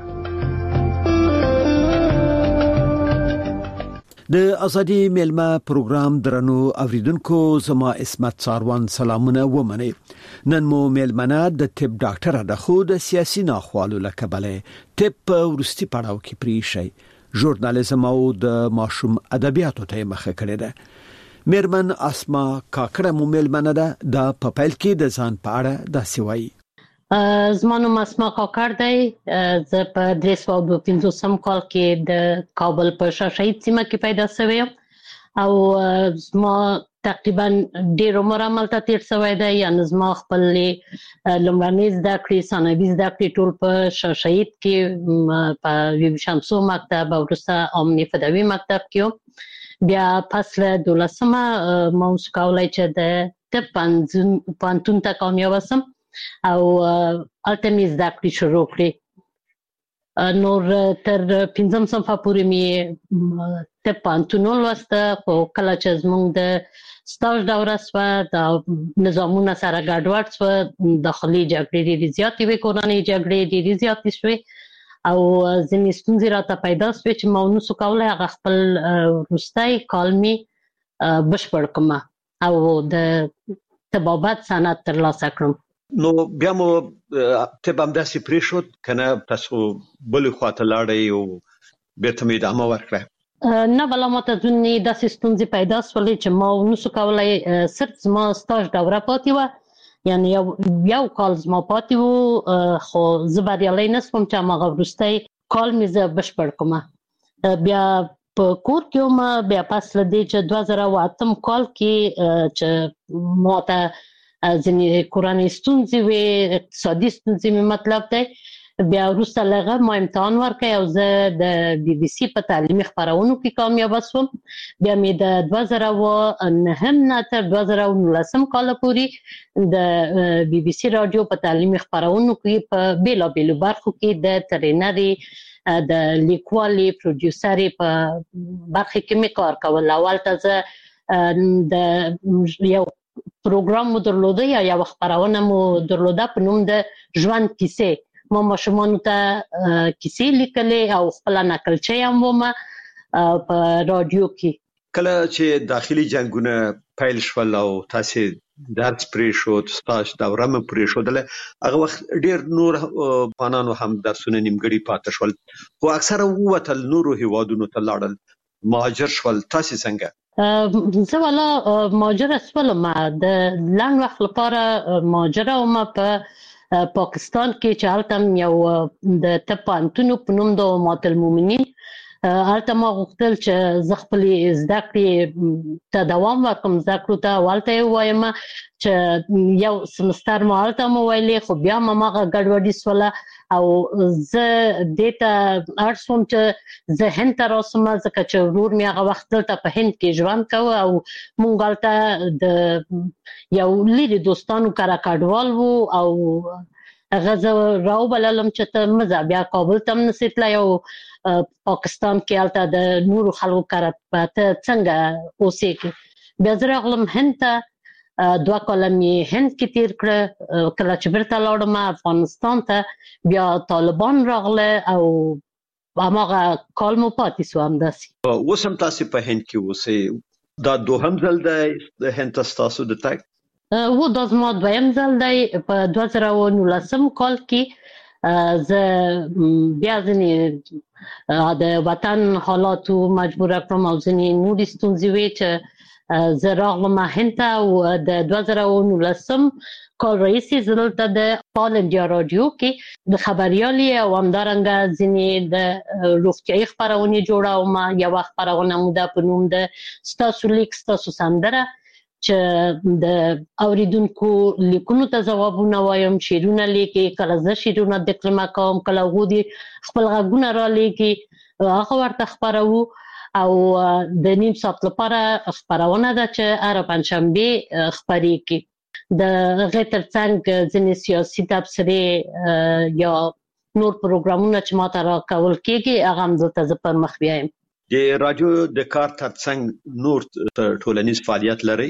D: د ازادي ملما پروګرام درنو اوریدونکو، زما اسمت څاروان سلامونه ومني. نن مو ملمنه د طب ډاکټر د خود سیاسي ناخوالو لکبله طب ورستي پړاو کې پریشي ژورنالیزم او د ماشوم ادبیاتو ته مخه کړی ده. میرمن اسما کاکړه مو ملمنه ده د پپل کې د ځان پاړه د سوي.
E: زما نوم اسما کاکړ دی. زه په 350 کال کې د کابل په شاشهید سیمه کې پیدا شوم او زما تقریبا ډیر عمر عملته تیر شوی دی. یعنی زما خپل لومړنۍ زده کړې ثانوي زده کړې ټول په شاشهید کې په ویب شمسو مکتب او وروسته امنیه فدوي مکتب کې. بیا پس له 12مه ما اوس کولای چې د طب پوهنتون ته کامیاب شم او الته زده کړې شروع کړې. نور تر 5 صنفه پورې مې طب پوهنتون ولوسته، خو کله چې زموږ د سټاژ دوره شوه د نظامونه سره ګډوډ شوه، داخلي جګړې ډېرې زیاتې وې، کورنۍ جګړې ډېرې زیاتې شوې او ځینې ستونزې راته پیدا شوې چې ما ونه شو کولی هغه خپل وروستی کال مې بشپړ کړم او د طبابت سند ترلاسه کړم.
F: نو بیا مو طب همداسې پرېښود کنه تاسو بلې خواته لاړئ او بېرته مې ادامه ورکړه؟
E: نه، بله ماته ځینې داسې ستونزې پیدا شولې چې ما ونه شو کولی، صرف زما سټاژ دوره پاتې وه، یعنی یو کال زما پاتې و، خو زه بریالی نه شوم چې هماغه وروستی کال مې زه بشپړ کړم. بیا په کور کې وم، بیا پس له دې چې 2008 کال کې چې ماته ځینې کورنۍ ستونزې وې، اقتصادي ستونزې مې مطلب دی، بیا وروسته له هغه ما امتحان ورکړی او زه د BBC په تعلیمي خپرونو کې کامیابه شوم. بیا مې د 2009 نه تر 2019 کال پورې د BBC رادیو په تعلیمي خپرونو کې په بیلابیلو برخو کې د ټرینري، د لیکوالي، پروډیوسري په برخه کې مې کار کول. اول ته زه د یو پروګرام مو درلوده یا یو خپرونه مو درلوده په نوم د ژوند کیسې. ما ماشومانو ته کیسې لیکلې او خپل نقلچې هم وم په رادیو کې.
F: کله چې داخلي جنگونه پیل شول او تاسو درس پرې شو ستاسو دوره مې پرې شو دله هغه وخت ډیر نور افغانانو هم درسونه نیمګړي پاتې شول خو اکثره ووتل نورو هیوادونو ته لاړل مهاجر شول تاسو څنګه
E: زه والا مهاجر شولم د لاند وخت لپاره مهاجر وم په پاکستان کې چې هلته یو د تپانتونو په نوم د مات المؤمنین هلته ما غوښتل چې زه خپل زده کړې ته دوام ورکړم زده کړو ته والته وایم چې یو سمستر ما هلته مو ویلې خو بیا ما هغه ګډوډي سوله او زه دیتا ارسوم چې زه هند ته راسم ځکه چې ورور مې هغه وخت دلته په هند کې ژوند کاوه او مونږ هلته د یو لري دوستانو کره کډوال وو او هغه زه راوبللم چې ته مزه بیا کابل ته نسې تللی او پاکستان کې هلته د نورو خلکو کره ته څنګه اوسېږي بیا زه راغلم هند ته 2 کاله مې هند کې تیر کړ کله چې بیرته لاړم افغانستان ته بیا طالبان راغله او هغه کال مو پاتې شو همداسې
F: اوس هم تاسو په هند کې اوسئ دا دوهم ځل د هند تاسو د تګ
E: و دا زما دویم ځل دی په 2019 کال کې زه بیا ځنې د وطن حالاتو مجبور کړم او ځنې نورې ستونزې وې چې زه راغلم هند ته او د 2019 کال راهیسې زه دلته د آل انډیا راډیو کې د خبریالي او همدارنګه ځینې د روغتیایي خپرونې جوړوم یوه خپرونه مو ده په نوم د ستاسو لیک ستاسو سندره چې د اوریدونکو لیکونو ته ځوابونه وایم شعرونه لیکي کله زه شعرونه دکلمه کوم کله هغوی دي خپل غږونه را لیکي هغه ورته خپروو او د نیم ساعت لپاره خبرونه ده چې هر پنځشنبه خبرېږي د هغې ترڅنګ ځینې سیاسي تبصرې یا نور پروګرامونه چې ماته راکول کېږي هغه هم دلته زه پر مخ بیایم
F: د رادیو د کار ترڅنګ نور ټولنیز فعالیت لري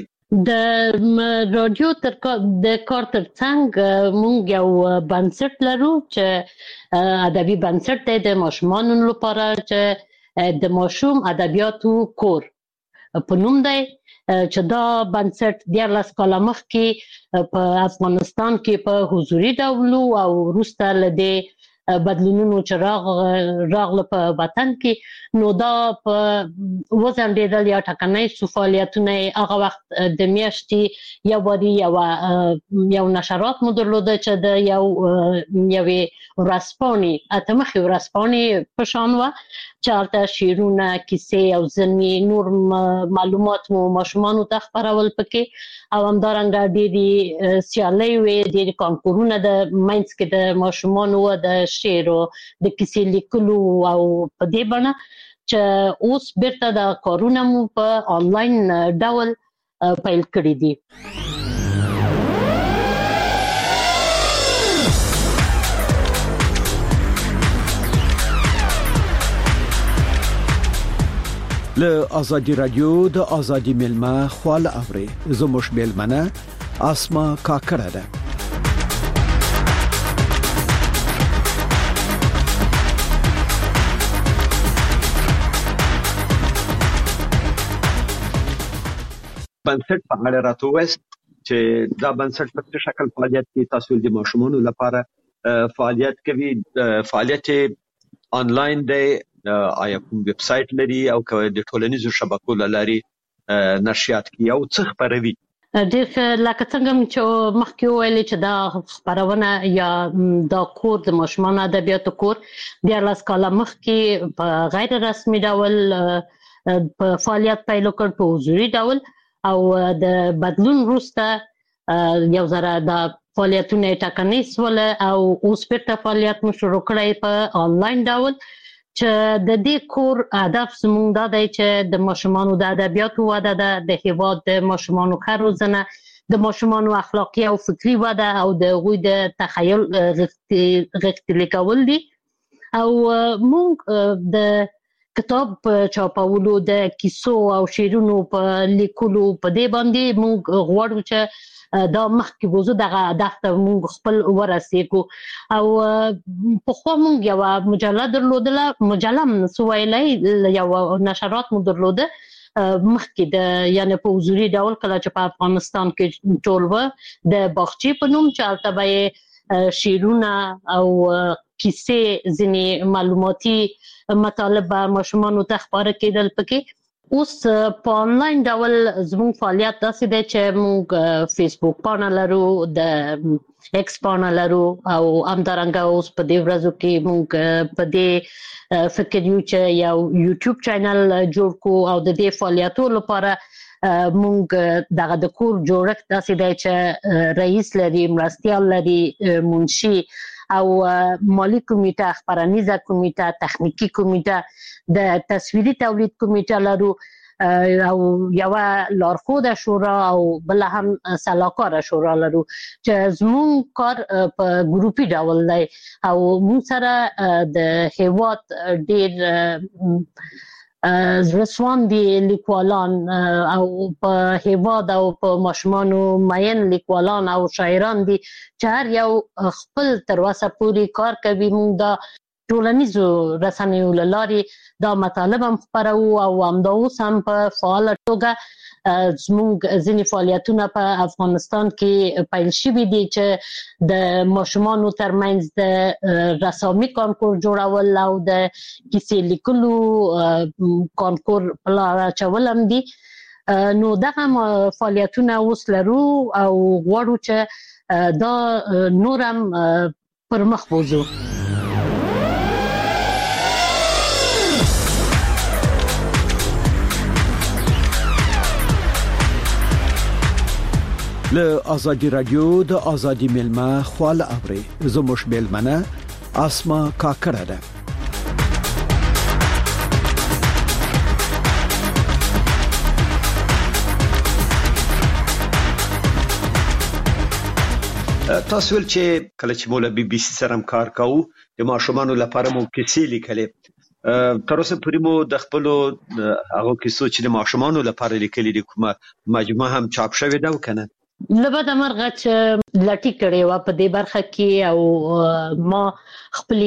E: د رادیو د کار ترڅنګ مونږ یو بنسټ لرو چې ادبي بنسټ دی د ماشومانو لپاره چې د ماشوم ادبیاتو کور په نوم دی چې دا بنسټ 14 کاله مخکې په افغانستان کې په حضوري ډول او وروسته له دې بدلونونو چې راغله په وطن کې نو دا په وزندېدل یا ټاکنۍ سو فعالیتونه هغه وخت د میاشتې یو واري یو نشرات مو درلوده چې د یوې ورځپاڼې اته مخې ورځپاڼې په شان وه چې هلته شعرونه کیسې او ځینې نور معلومات مو ماشومانو ته خپرول پکې او همدارنګه ډېرې سیالۍ وې ډېرې کانکورونه د منځ کې د ماشومانو د شعر او د کیسې لیکلو او په دې بڼه چې اوس بیرته د کارونه مو په آنلاین ډول پیل کړي دي
D: له ازادي رادیو د ازادي ملما خپل اوري زموږ ملمنه اسما کاکړه ده
F: بنسټ په اړه راته وست چې دا بنسټ په څه شکل فعالیت کوي تاسو د ماشومانو لپاره فعالیت کوي فعالیت آنلاین دی آیا کوم ویب سټ لري او د ټولنیزو شبکو لاري نشریات کوي او څه خبروي
E: ډېر لکه څنګه چې مخکې ویلې چې دا خبرونه یا دا کور د ماشومانو ادبیاتو کور 14 کاله مخکې په غیر رسمي ډول په فعالیت پیل وکړ په حضوري ډول او د بدلون وروسته یو ځره د فعالیتونه ټاکنۍ سوله او اوس بیرته فعالیت مو شروع کړی په آنلاین ډول چې د دې کور هدف زموږ دا دی چې د ماشومانو د ادبیاتو وده ده د هیواد د ماشومانو ښه روزنه د ماشومانو اخلاقي او فکري وده او د هغوی د تخیل غښتلي کول دي او موږ د کتاب په چاپولو د کیسو او شعرونو په لیکلو په دې باندې موږ غواړو چې دا مخکې وځو دغه هدف ته موږ خپل ورسېږو او پخوا موږ یوه مجله درلودله مجله هم نسو ویلی یو نشرات مو درلوده مخکې د یعنی په حضوري ډول کله چې په افغانستان کې ټول و د باغچې په نوم چې البته به شیرونه او کیسې ځینې معلوماتي مطالب ماشومانو ته خبره کېدل پکې. اوس په انلاین ډول زموږ فعالیت داسې دی چې موږ فیسبوک پاڼه لرو، د ایکس پاڼه لرو او همدارنګه اوس په دې ورځو کې موږ په دې فکر یو چې یو یوټیوب چینل جوړ کو او د دې فعالیتو لپاره موږ دغه د کور جوړښت داسې دی چې رئیس لري، مرستیال لري، منشي او مالی کمیټه، خبرنیزه کمیټه، تخنیکی کمیټه، د تصویري تولید کمیټه لرو او یو لارښوده شورا او بل هم سلاکار شورا لرو چې زموږ کار په ګروپي ډول دی او موږ سره د هیواد ډېر زړسواندي لیکوالان او په هیواد او په ماشومانو ماین لیکوالان او شاعران دي چې هر یو خپل تر اوسه پورې کار کوي. موږ دا ټولنیزو رسنیو له لارې دا مطالب هم خپروو او همدا اوس هم په فعاله توګه زموږ ځینې فعالیتونه په افغانستان کې پیل شوي دي چې د ماشومانو ترمنځ د رسامي کانکور جوړول او د کیسې لیکلو کانکور په لار اچول هم دي. نو دغه فعالیتونه اوس لرو او غواړو چې دا نور هم پر مخ بوځو.
D: له ازادي رادیو د ازادي ملما خال اوري زموږ ملمنه اسما کاکړه ده.
F: تاسو ول چې کله چې مولا بي بي سي سره کار کوو د ماشومانو لپاره مو کیسې لیکلې، تر اوسه پورې مو د خپل هغه کیسو چې د ماشومانو لپاره لیکلې دي کومه مجموعه هم چاپ شوې ده وکنه؟
E: لبد مرغه چې لټی کړي و په دې برخه کې او ما خپل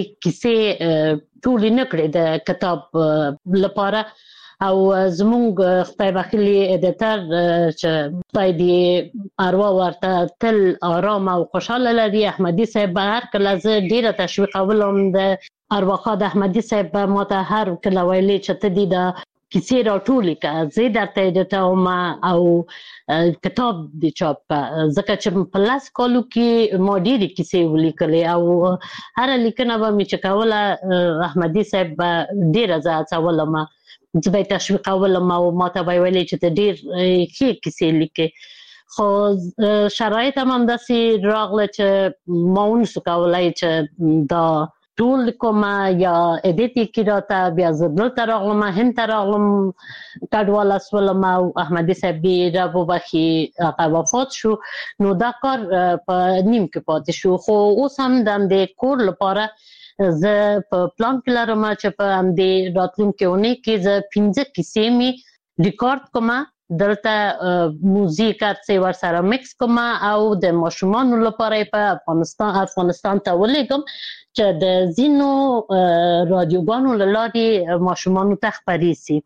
E: کیسې ټول نه کړې د کتاب لپاره او زموږ خدای بخیلی ادیټر چې خدای دې اروا ورته تل آرام او خوشاله لري احمدي صاحب هر کله زه ډیره تشویقولم د ارواخا د احمدي صاحب ماته هر کله ویلي چې ته دې د کیسې راټولې که زه درته ادیټوم او کتاب د چاپ ځکه چې په لاس کالو کې ما ډېرې کیسې ولیکلې او هر لیکنه به مې چې کوله احمدي صاحب ډېره زه هڅولم، زه به یې تشویقولم او ماته به یې ویلې چې ته ډېر ښې کیسې لیکې. خو شرایط هم همداسې راغله چې ما ونشو کولی چې دا ټول کومه یا ادیټ کې راته بیا زه دلته راغلم، هند ته راغلم، کډواله شولم او احمدي صاحب دې رب وبخښي هغه وفات شو. نو دا کار په نیم کې پاتې شو. خو اوس هم د همدې کور لپاره زه په پلان کې لرم چې په همدې راتلونکې اونۍ کې زه 15 کیسې مې ریکارډ کوم، دلته موزیک هرڅه ورسره مکس کوم او د ماشومانو لپاره په افغانستان ته ولېږم چې د ځینو رادیوګانو له لارې ماشومانو ته خپرې سي.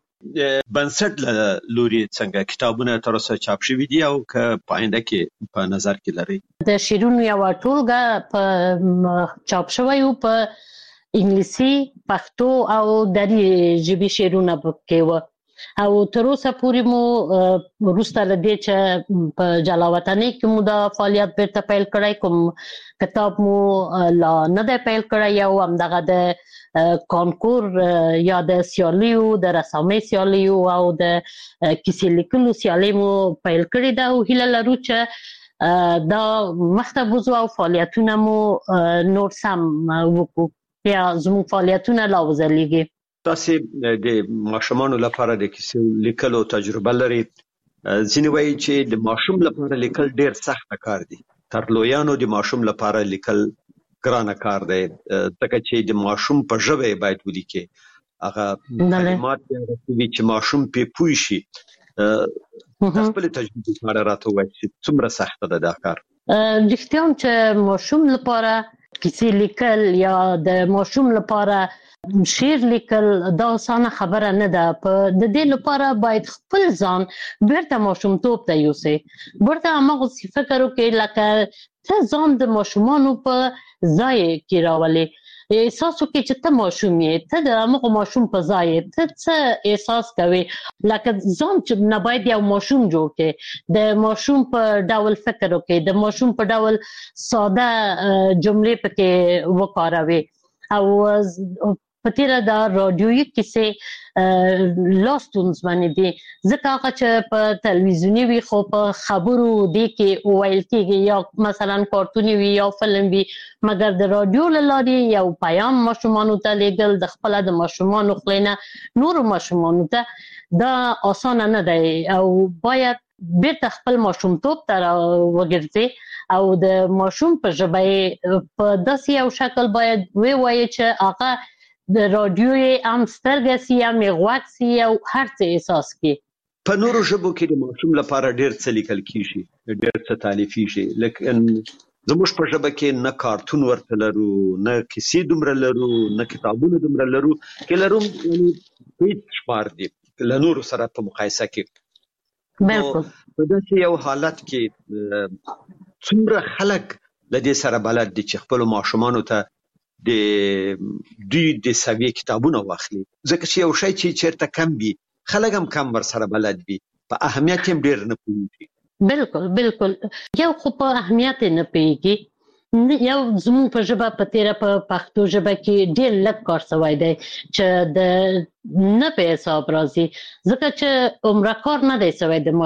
F: بنسټ لوري څنګه کتابونه تر اوسه چاپ شوي دي او که په آینده کې په نظر کې لري؟
E: د شیرونو یو ټولګه په چاپ شوی او په انګلیسي، پښتو او دري ژبې شیرونه پکې و او تر اوسه پورې مو وروسته له دې چې په جلاوطنۍ کې مو دا فعالیت بیرته پیل کړی، کوم کتاب مو لا نه دی پیل کړی او همدغه د کانکور یا د سیالیو د رسامۍ سیالیو او د کیسې لیکلو سیالۍ مو پیل کړې ده او هیله لرو چې دا مخته بوځو او فعالیتونه مو نور سم وکړو، بیا زموږ فعالیتونه لا وځلیږي.
F: تاسو د ماشومانو لپاره د کیسې لیکلو تجربه لري. ځینې وایي چې د ماشوم لپاره لیکل ډیر سخت کار دی، تر لویانو د ماشوم لپاره لیکل ګرانه کار دی ځکه چې د ماشوم په ژبه باید ولیکي، هغه کلمات راځي چې ماشوم په پوه شي. خپل تجربه سره راته وایي چې څومره سخت ده دا کار.
E: رښتیا چې ماشوم لپاره کیسې لیکل یا د ماشوم لپاره شعر لیکل دا اسانه خبره نه ده. په د دې لپاره باید خپل ځان بیرته ماشومتوب ته یوسي، بیرته هماغسې فکر وکړي لکه ته ځان د ماشومانو په ځای کې راولې، احساس وکړي چې ته ماشوم یې، ته د هماغه ماشوم په ځای یې، ته څه احساس کوې، لکه ځان چې نه باید یو ماشوم جوړ کړي، د ماشوم په ډول فکر وکړي، د ماشوم په ډول ساده جملې پکې وکاروي. او په تیره دا رادیویي کیسې لا ستونزمنې دي، ځکه هغه چې په تلویزیوني وي خو په خبرو دې کې ویل کېږي، یا مثلا کارتوني وي یا فلم وي، مګر د رادیو له لارې یو پیام ماشومانو ته لیږل د خپله د ماشومانو خولې نه نورو ماشومانو ته دا اسانه نه دی، او باید بیرته خپل ماشومتوب ته وګرځي او د ماشوم په ژبه یې په داسې یو شکل باید ووایي چې هغه د رادیو یې هم سترګه سي، هم یې غوږ سي، او هر څه احساس کړي.
F: په نورو ژبو کې د ماشوم لپاره ډېر څه لیکل کېږي، ډېر څه تالیفېږي، لیکن زموږ په ژبه کې نه کارتون ورته لرو، نه کیسې دومره لرو، نه کتابونه دومره لرو، کې لرو هېڅ شمار دي له نورو سره په مقایسه کې.
E: بالکل
F: په داسې یو حالت کې څومره خلک له دې سره بلد دي چې خپلو ماشومانو ته د دوی د سوي کتابونه واخلي، ځکه چې یو شی چې چیرته کم وي خلک هم کم ورسره بلد وي، په اهمیت هم ډېر نه پوهېږي.
E: بالکل بالکل، یو خو په اهمیت نه پوهېږي، یو زموږ په ژبه په تیره په پښتو ژبه کې ډېر لږ کار شوی دی چې د نه په حساب راځي، ځکه چې عمره کار نه دی شوی د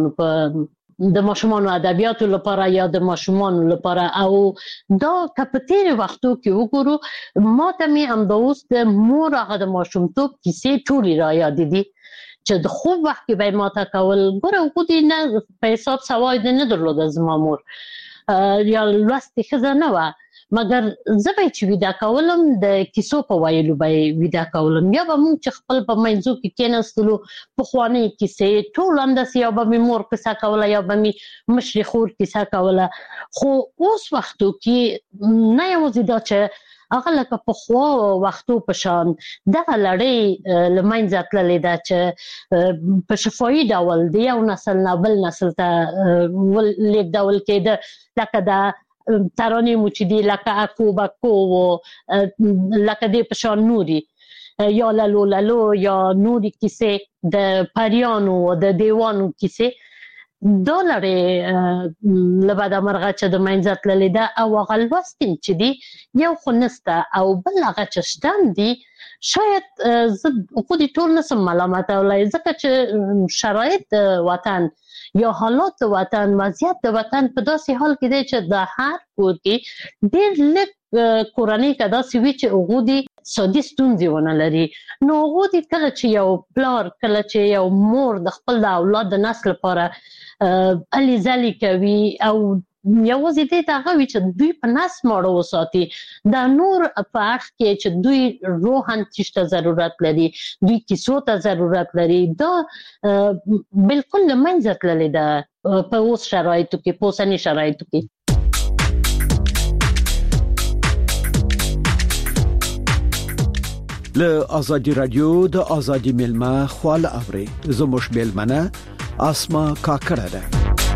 E: ماشومانو ادبیاتو لپاره یا د ماشومانو لپاره. او دا که په تیرې وختو کې وګورو، ما ته مې همدا اوس د مور هغه د ماشومتوب کیسې ټولې را یادې دي چې د خوب وخت کې به یې ماته کول. ګوره هغو دې نه په حساب سوای دې نه درلوده زما مور، یا لوستې ښځه نه وه، مګر زه به چې ویده کولم د کیسو په ویلو به یې ویده کولم، یا به موږ چې خپل په منځو کې کېناستلو پخوانۍ کیسې ټول همداسې، یا به مې مور کیسه کوله یا به مې مشرې خور کیسه کوله. خو اوس وختو کې نه یوازې دا چې هغه لکه پخوا وختو په شان دغه لړۍ له منځه تللې ده چې په شفاهي ډول د یو نسل نه بل نسل ته لیږدول کېده، لکه د ترانې مو چې دي لکه اکو بکو و لکه دې په شان نوري، یا لالو لالو یا نوري کیسې د پریانو و د دیوانو کیسې، دا لرې له بده مرغه چې د منځه تللې ده. او هغه لوستې چې دي یو خو نسته، او بل هغه چې شته هم دي شاید زه خو دې ټول نسم ملامتولی، ځکه چې شرایط د وطن یا حالات د وطن، وضعیت د وطن په داسې حال کې دی چې د هر کور کې ډېر لږ کورنۍ که داسې وي چې هغو دې سادي ستونزې ونه لري، نو هغو دې کله چې یو پلار، کله چې یو مور د خپل د اولاد د نسل لپاره هلې ځلې کوي، او یوازې دې ته هغه وي چې دوی په نس ماړه وساتي، دا نور په اړخ کې چې دوی روحاً تیش ته ضرورت لري، دوی کیسو ته ضرورت لري، دا بالکل له منځه تللې ده په اوس شرایطو کې، په اوسني شرایطو کې.
D: له آزادي رادیو د آزادي ملما خواله اوري، زموږ ملمنه اسما کاکړه ده.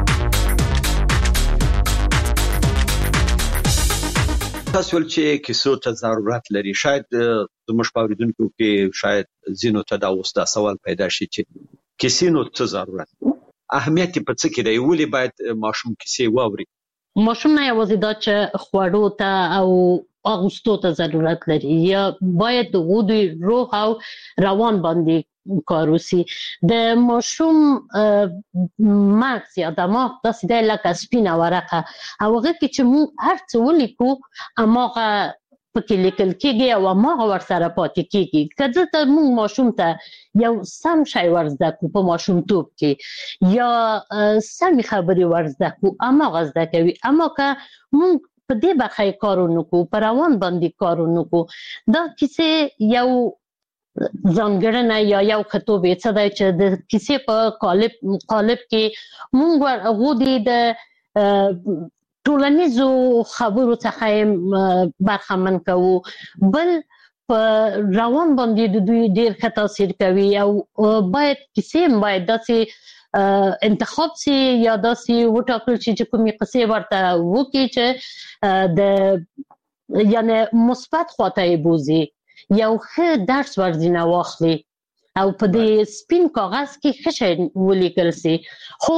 F: تاسو ول چې کیسو ته ضرورت لري، شاید زموږ په اوریدونکو کې شاید زینو ته دا اوس دا سوال پیدا شي چې کیسې نو څه ضرورت، اهمیت په څه کې دی، ولې باید ماشوم کیسې واوري؟
E: ماشوم نه یوازې دا چې خوړو ته او اغوستو ته ضرورت لري، یا باید د غوډي روح او روان باندې کار وسی. د ماشوم مغز یا دماغ داسې دی لکه سپینه ورقه، او هغه کې چې موږ هر څه ولیکو هماغه پکې لیکل کېږي او هماغه ورسره پاتې کېږي. که دلته موږ ماشوم ته یو سم شی ورزده کړو په ماشومتوب کې، یا سمې خبرې ورزده کړو، هماغه زده کوي. اما که موږ په دې برخه کار ونه کړو، په روان باندې کار ونه کړو، دا کیسې یو ځانګړنه یا یو خطوب څه دی چې د کیسې په قالب کې موږ هغو د ټولنیزو خبرو څخه برخمن کوو. بل روان باندې د دوی ډیر ښه تاثیر کوي او باید کیسې باید داسې انتخاب سي یا داسې وټاکل شي چې کومې قصې ورته وکړي چې د یعنی مثبت خواته یې بوزي یو ښه درس ورځینه واخلي او په دې سپین کاغذ کې ښه شی ولیکل سي خو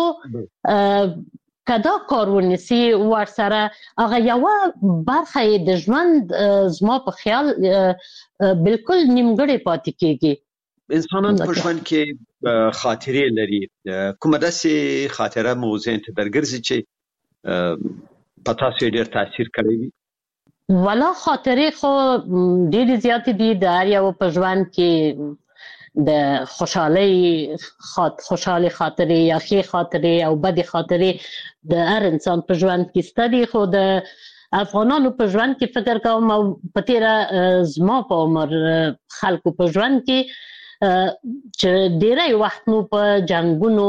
E: کدا کار ونیسي ورسره هغه یوه برخه یې د ژوند زما په خیال بالکل نیمګړې پاتې کېږي.
F: انسانان په ژوند کې خاطرې لري، کومه داسې خاطره مو ذهن ته درګرځي چې په تاسو یې ډېر تاثیر کړی وي؟
E: والا خاطرې خو ډېرې زیاتې دي د هر یو په ژوند کې د خوشحالۍ خاطرې یا ښې خاطرې او بدې خاطرې د هر انسان په ژوند کې شته دي، خو د افغانانو په ژوند کې فکر کوم او په تیره زما په عمر خلکو په ژوند کې چې ډېری وخت مو په جنګونو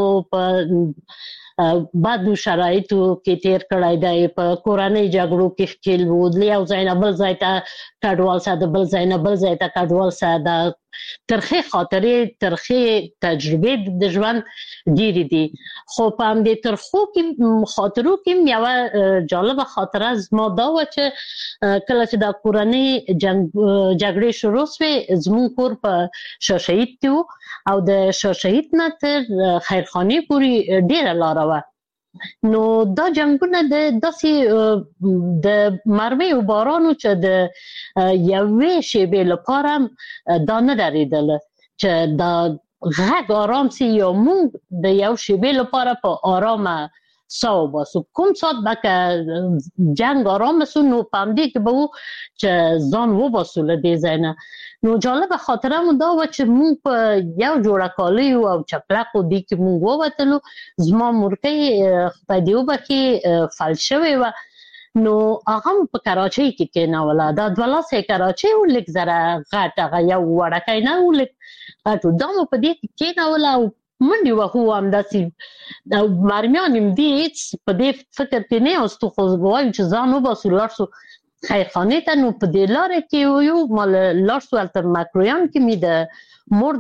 E: په بدو شرایطو کې تیر کړی دی، په کورنۍ جګړو کې ښکېل وو، له یو ځای نه بل ځای ته کډوال سه، د بل ځای نه بل ځای ته کډوال سه، د ترخې خاطرې ترخې تجربې د ژوند ډېرې دي. خو په همدې ترخو کې خاطرو کې یوه جالبه خاطره زما دا وه چې کله چې دا کورنۍ جګړې شروع سوې زموږ کور په شاه شهید کې و او د شاه شهید نه تر خیرخانې پورې ډېره لاره وه. نو دا جنګونه د داسې د مرمۍ او بارانو چې د یوې شېبې لپاره دا نه درېدله چې دا غږ آرام سي یا موږ د یو شېبې لپاره په آرامه ساه وباسو. کوم ساعت به که جنګ آرامه سو نو په همدې کې به وو چې ځان وباسو له دې ځای نه. نو جالبه خاطره مو دا وه چې موږ په یو جوړه کالیو او چپلقو دي کې موږ ووتلو، زما مورکۍ خدای دې وبخښي فلج شوې وه، نو هغه مو په کراچۍ کې کېنوله. دا 2 لاسې کراچۍ و، لږ زره غټ هغه یو وړکی نه و، لږ غټ و، دا مو په دې کې کېنوله او منډې وهو همداسې مرمیان یم دې هېڅ په دې فکر کې نه یاستو، خو وایو چې ځان وباسو لاړ سو خیرخانې ته. نو په دې لارې کې یو ما لاړ سو هلته مکرویان کې مې د مور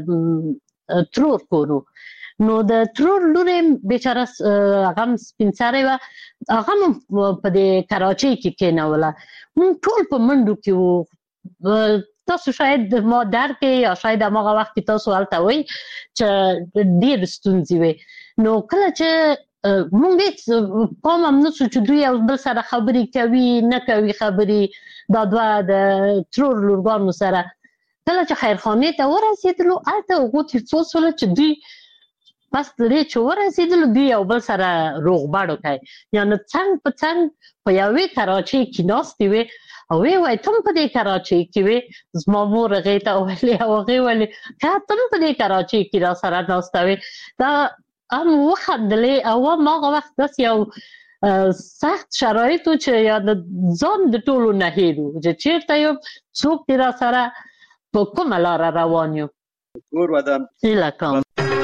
E: د ترور کور و، نو د ترور لور یې بیچاره هغه هم سپین سرې وه، هغه هم په دې کراچۍ کې کېنوله. موږ ټول په منډو کې وو. تاسو شاید ما درک یا شاید هماغه وخت کې تاسو هلته وئ چې ډېر ستونزې وې. نو کله چې مونږ هېڅ پام هم نه سو چې دوی یو بل سره خبرې کوي نه کوي خبرې دا دوه د ترور لورګانو سره. کله چې خیرخانې ته ورسېدلو هلته هغو تحفظ شوله چې دوی پس لري چې ورسېدلو دوی یو بل سره روغبړ وکړي، یعنې څنګ په څنګ په یوې کراچۍ کې ناستې وې او ویې وایي ته هم په دې کراچۍ کې وې. زما مور هغې ته ویلې او هغې ویلې که ته هم په دې کراچۍ کې را سره ناسته وې. دا هم وخندلې او هم هغه وخت داسې یو سخت شرایط و چې یا د ځان د ټولو نه هېر و چې چېرته یم څوک دې را سره په کومه لاره روان یو.
F: کور ودان
E: هیله کوم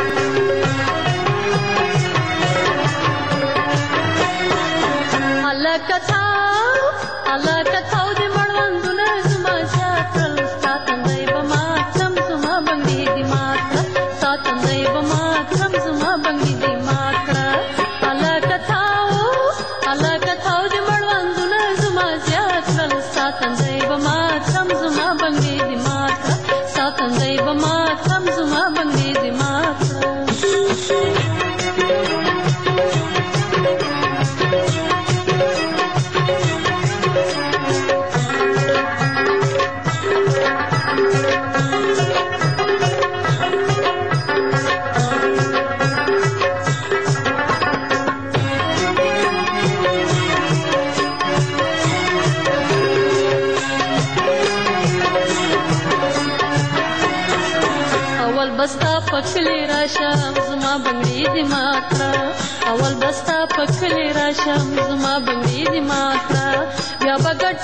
G: پکلی راشم زما بنگړي دې ماکړه، اول بستا پکلی راشم زما بنگړي دې ماکړه، بیا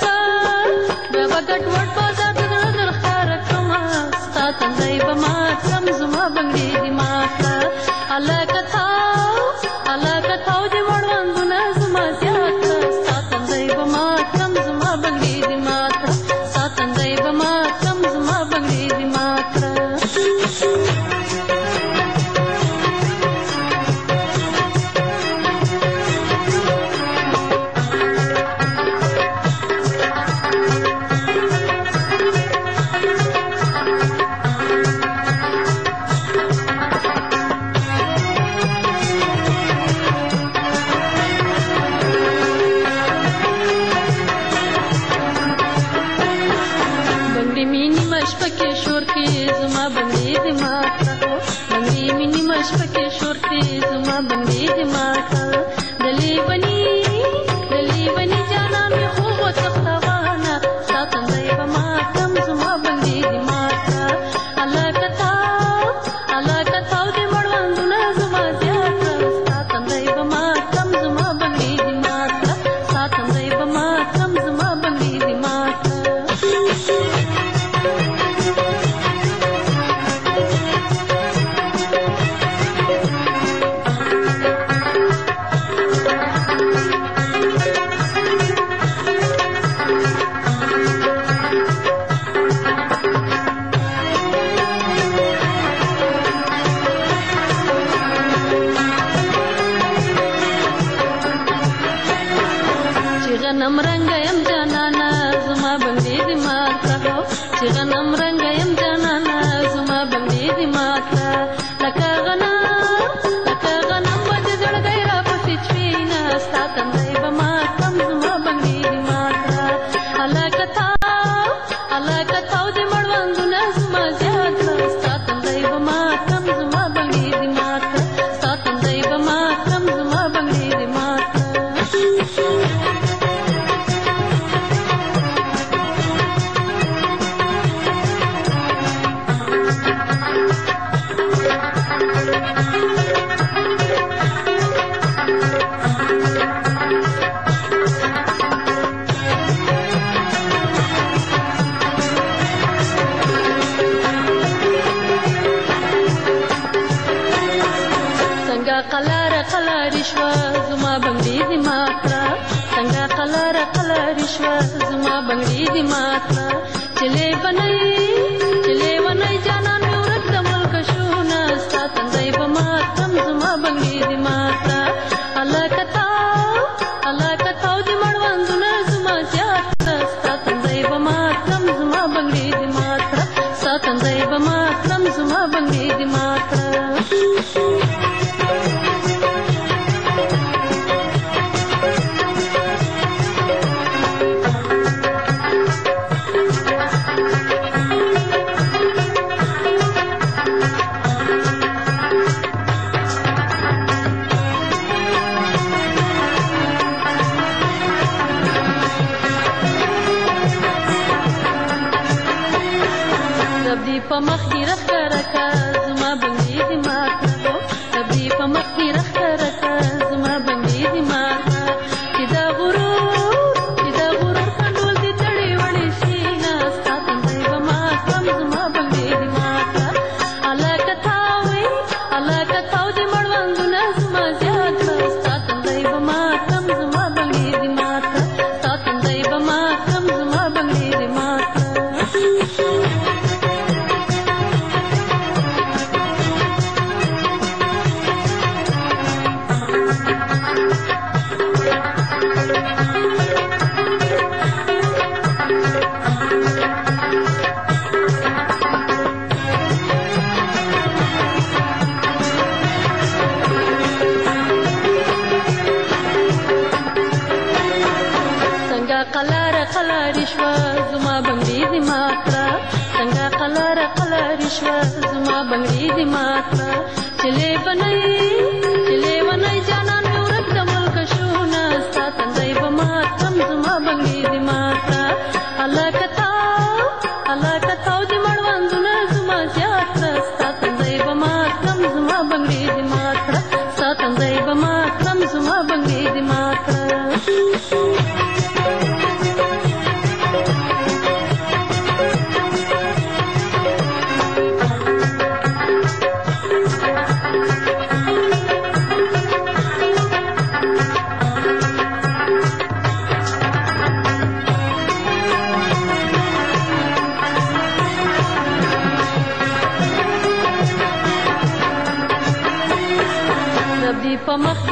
G: بغټ وټ بازار در خار کما ستا تندای به ماکړم زما بنگړي دې ماکړه، الله کتاو دې وړاندونه زما زیات ستا تندای به ماکړم زما بنگړي دې ماکړه، ستا تندای به ماکړم شپه کې شور کې زما بنګړي دې مات کړه بنګړي مې نیمه شپه کې شور کې زما بنګړي دې مات کړه دلی بني جانا مې خوب وتختوانه ساتم دی به ماتم زما بنګړي دې مات کړه الله کتاو دې مړوندونه زما زیات کړه ساتم دی به ماتم زما بنګړي دې مات کړه ساتم دی به ماتم زما بنګړي دې مات کړه غنم رنگ یم جانانا زما بنګړي دې مات کړه چې غنم رنگ یم جانانا زما بنګړي دې مات کړه لکه غنم بد زړګی را پسې چوینه ستا تندی به ماتم زما بنګړي دې مات کړه الله کتاو دې مړوندونه زما زیات کړه ستا تندی به ماتم زما بنګړي دې مات کړه ستا تندی به ماتم زما بنګړي دې مات کړه قلاری شوا زما بنګړي دې مات کړه څنګه قلاری شوا زما بنګړي دې مات کړه چلے ونای جانان مې ورک د ملک شونه ستا تندی به ماتم زما بنګړي دې مات کړه الله کتاو دې مړوندونه زما زیات کړه ستا تندی به ماتم زما بنګړي دې مات کړه ستا تندی به ماتم زما بنګړي دې مات کړه په مخ کې رخه زما بنګړي دې مات کړه ربي په مخ کې رخه زما بنګړي دې مات کړه چې دا غرور کنډول دې تړې وړې شي نه ستا تندی به ماتم زما بنګړي دې مات کړه الله کتاو دې مړوندونه زما زیات کړه ستا تندی به ماتم زما بنګړي دې مات کړه ستا تندی به ماتم زما بنګړي دې مات کړه قلاری شوا زما بنګړي دې مات کړه څنګه قلاری شوا زما بنګړي دې مات کړه چلے ونای جانان مې ورک د ملک شونه ستا تندی به ماتم زما بنګړي دې مات کړه الله کتاو دې مړوندونه زما زیات کړه ستا تندی به ماتم زما بنګړي دې مات کړه ستا تندی به ماتم زما بنګړي دې مات کړه په مخ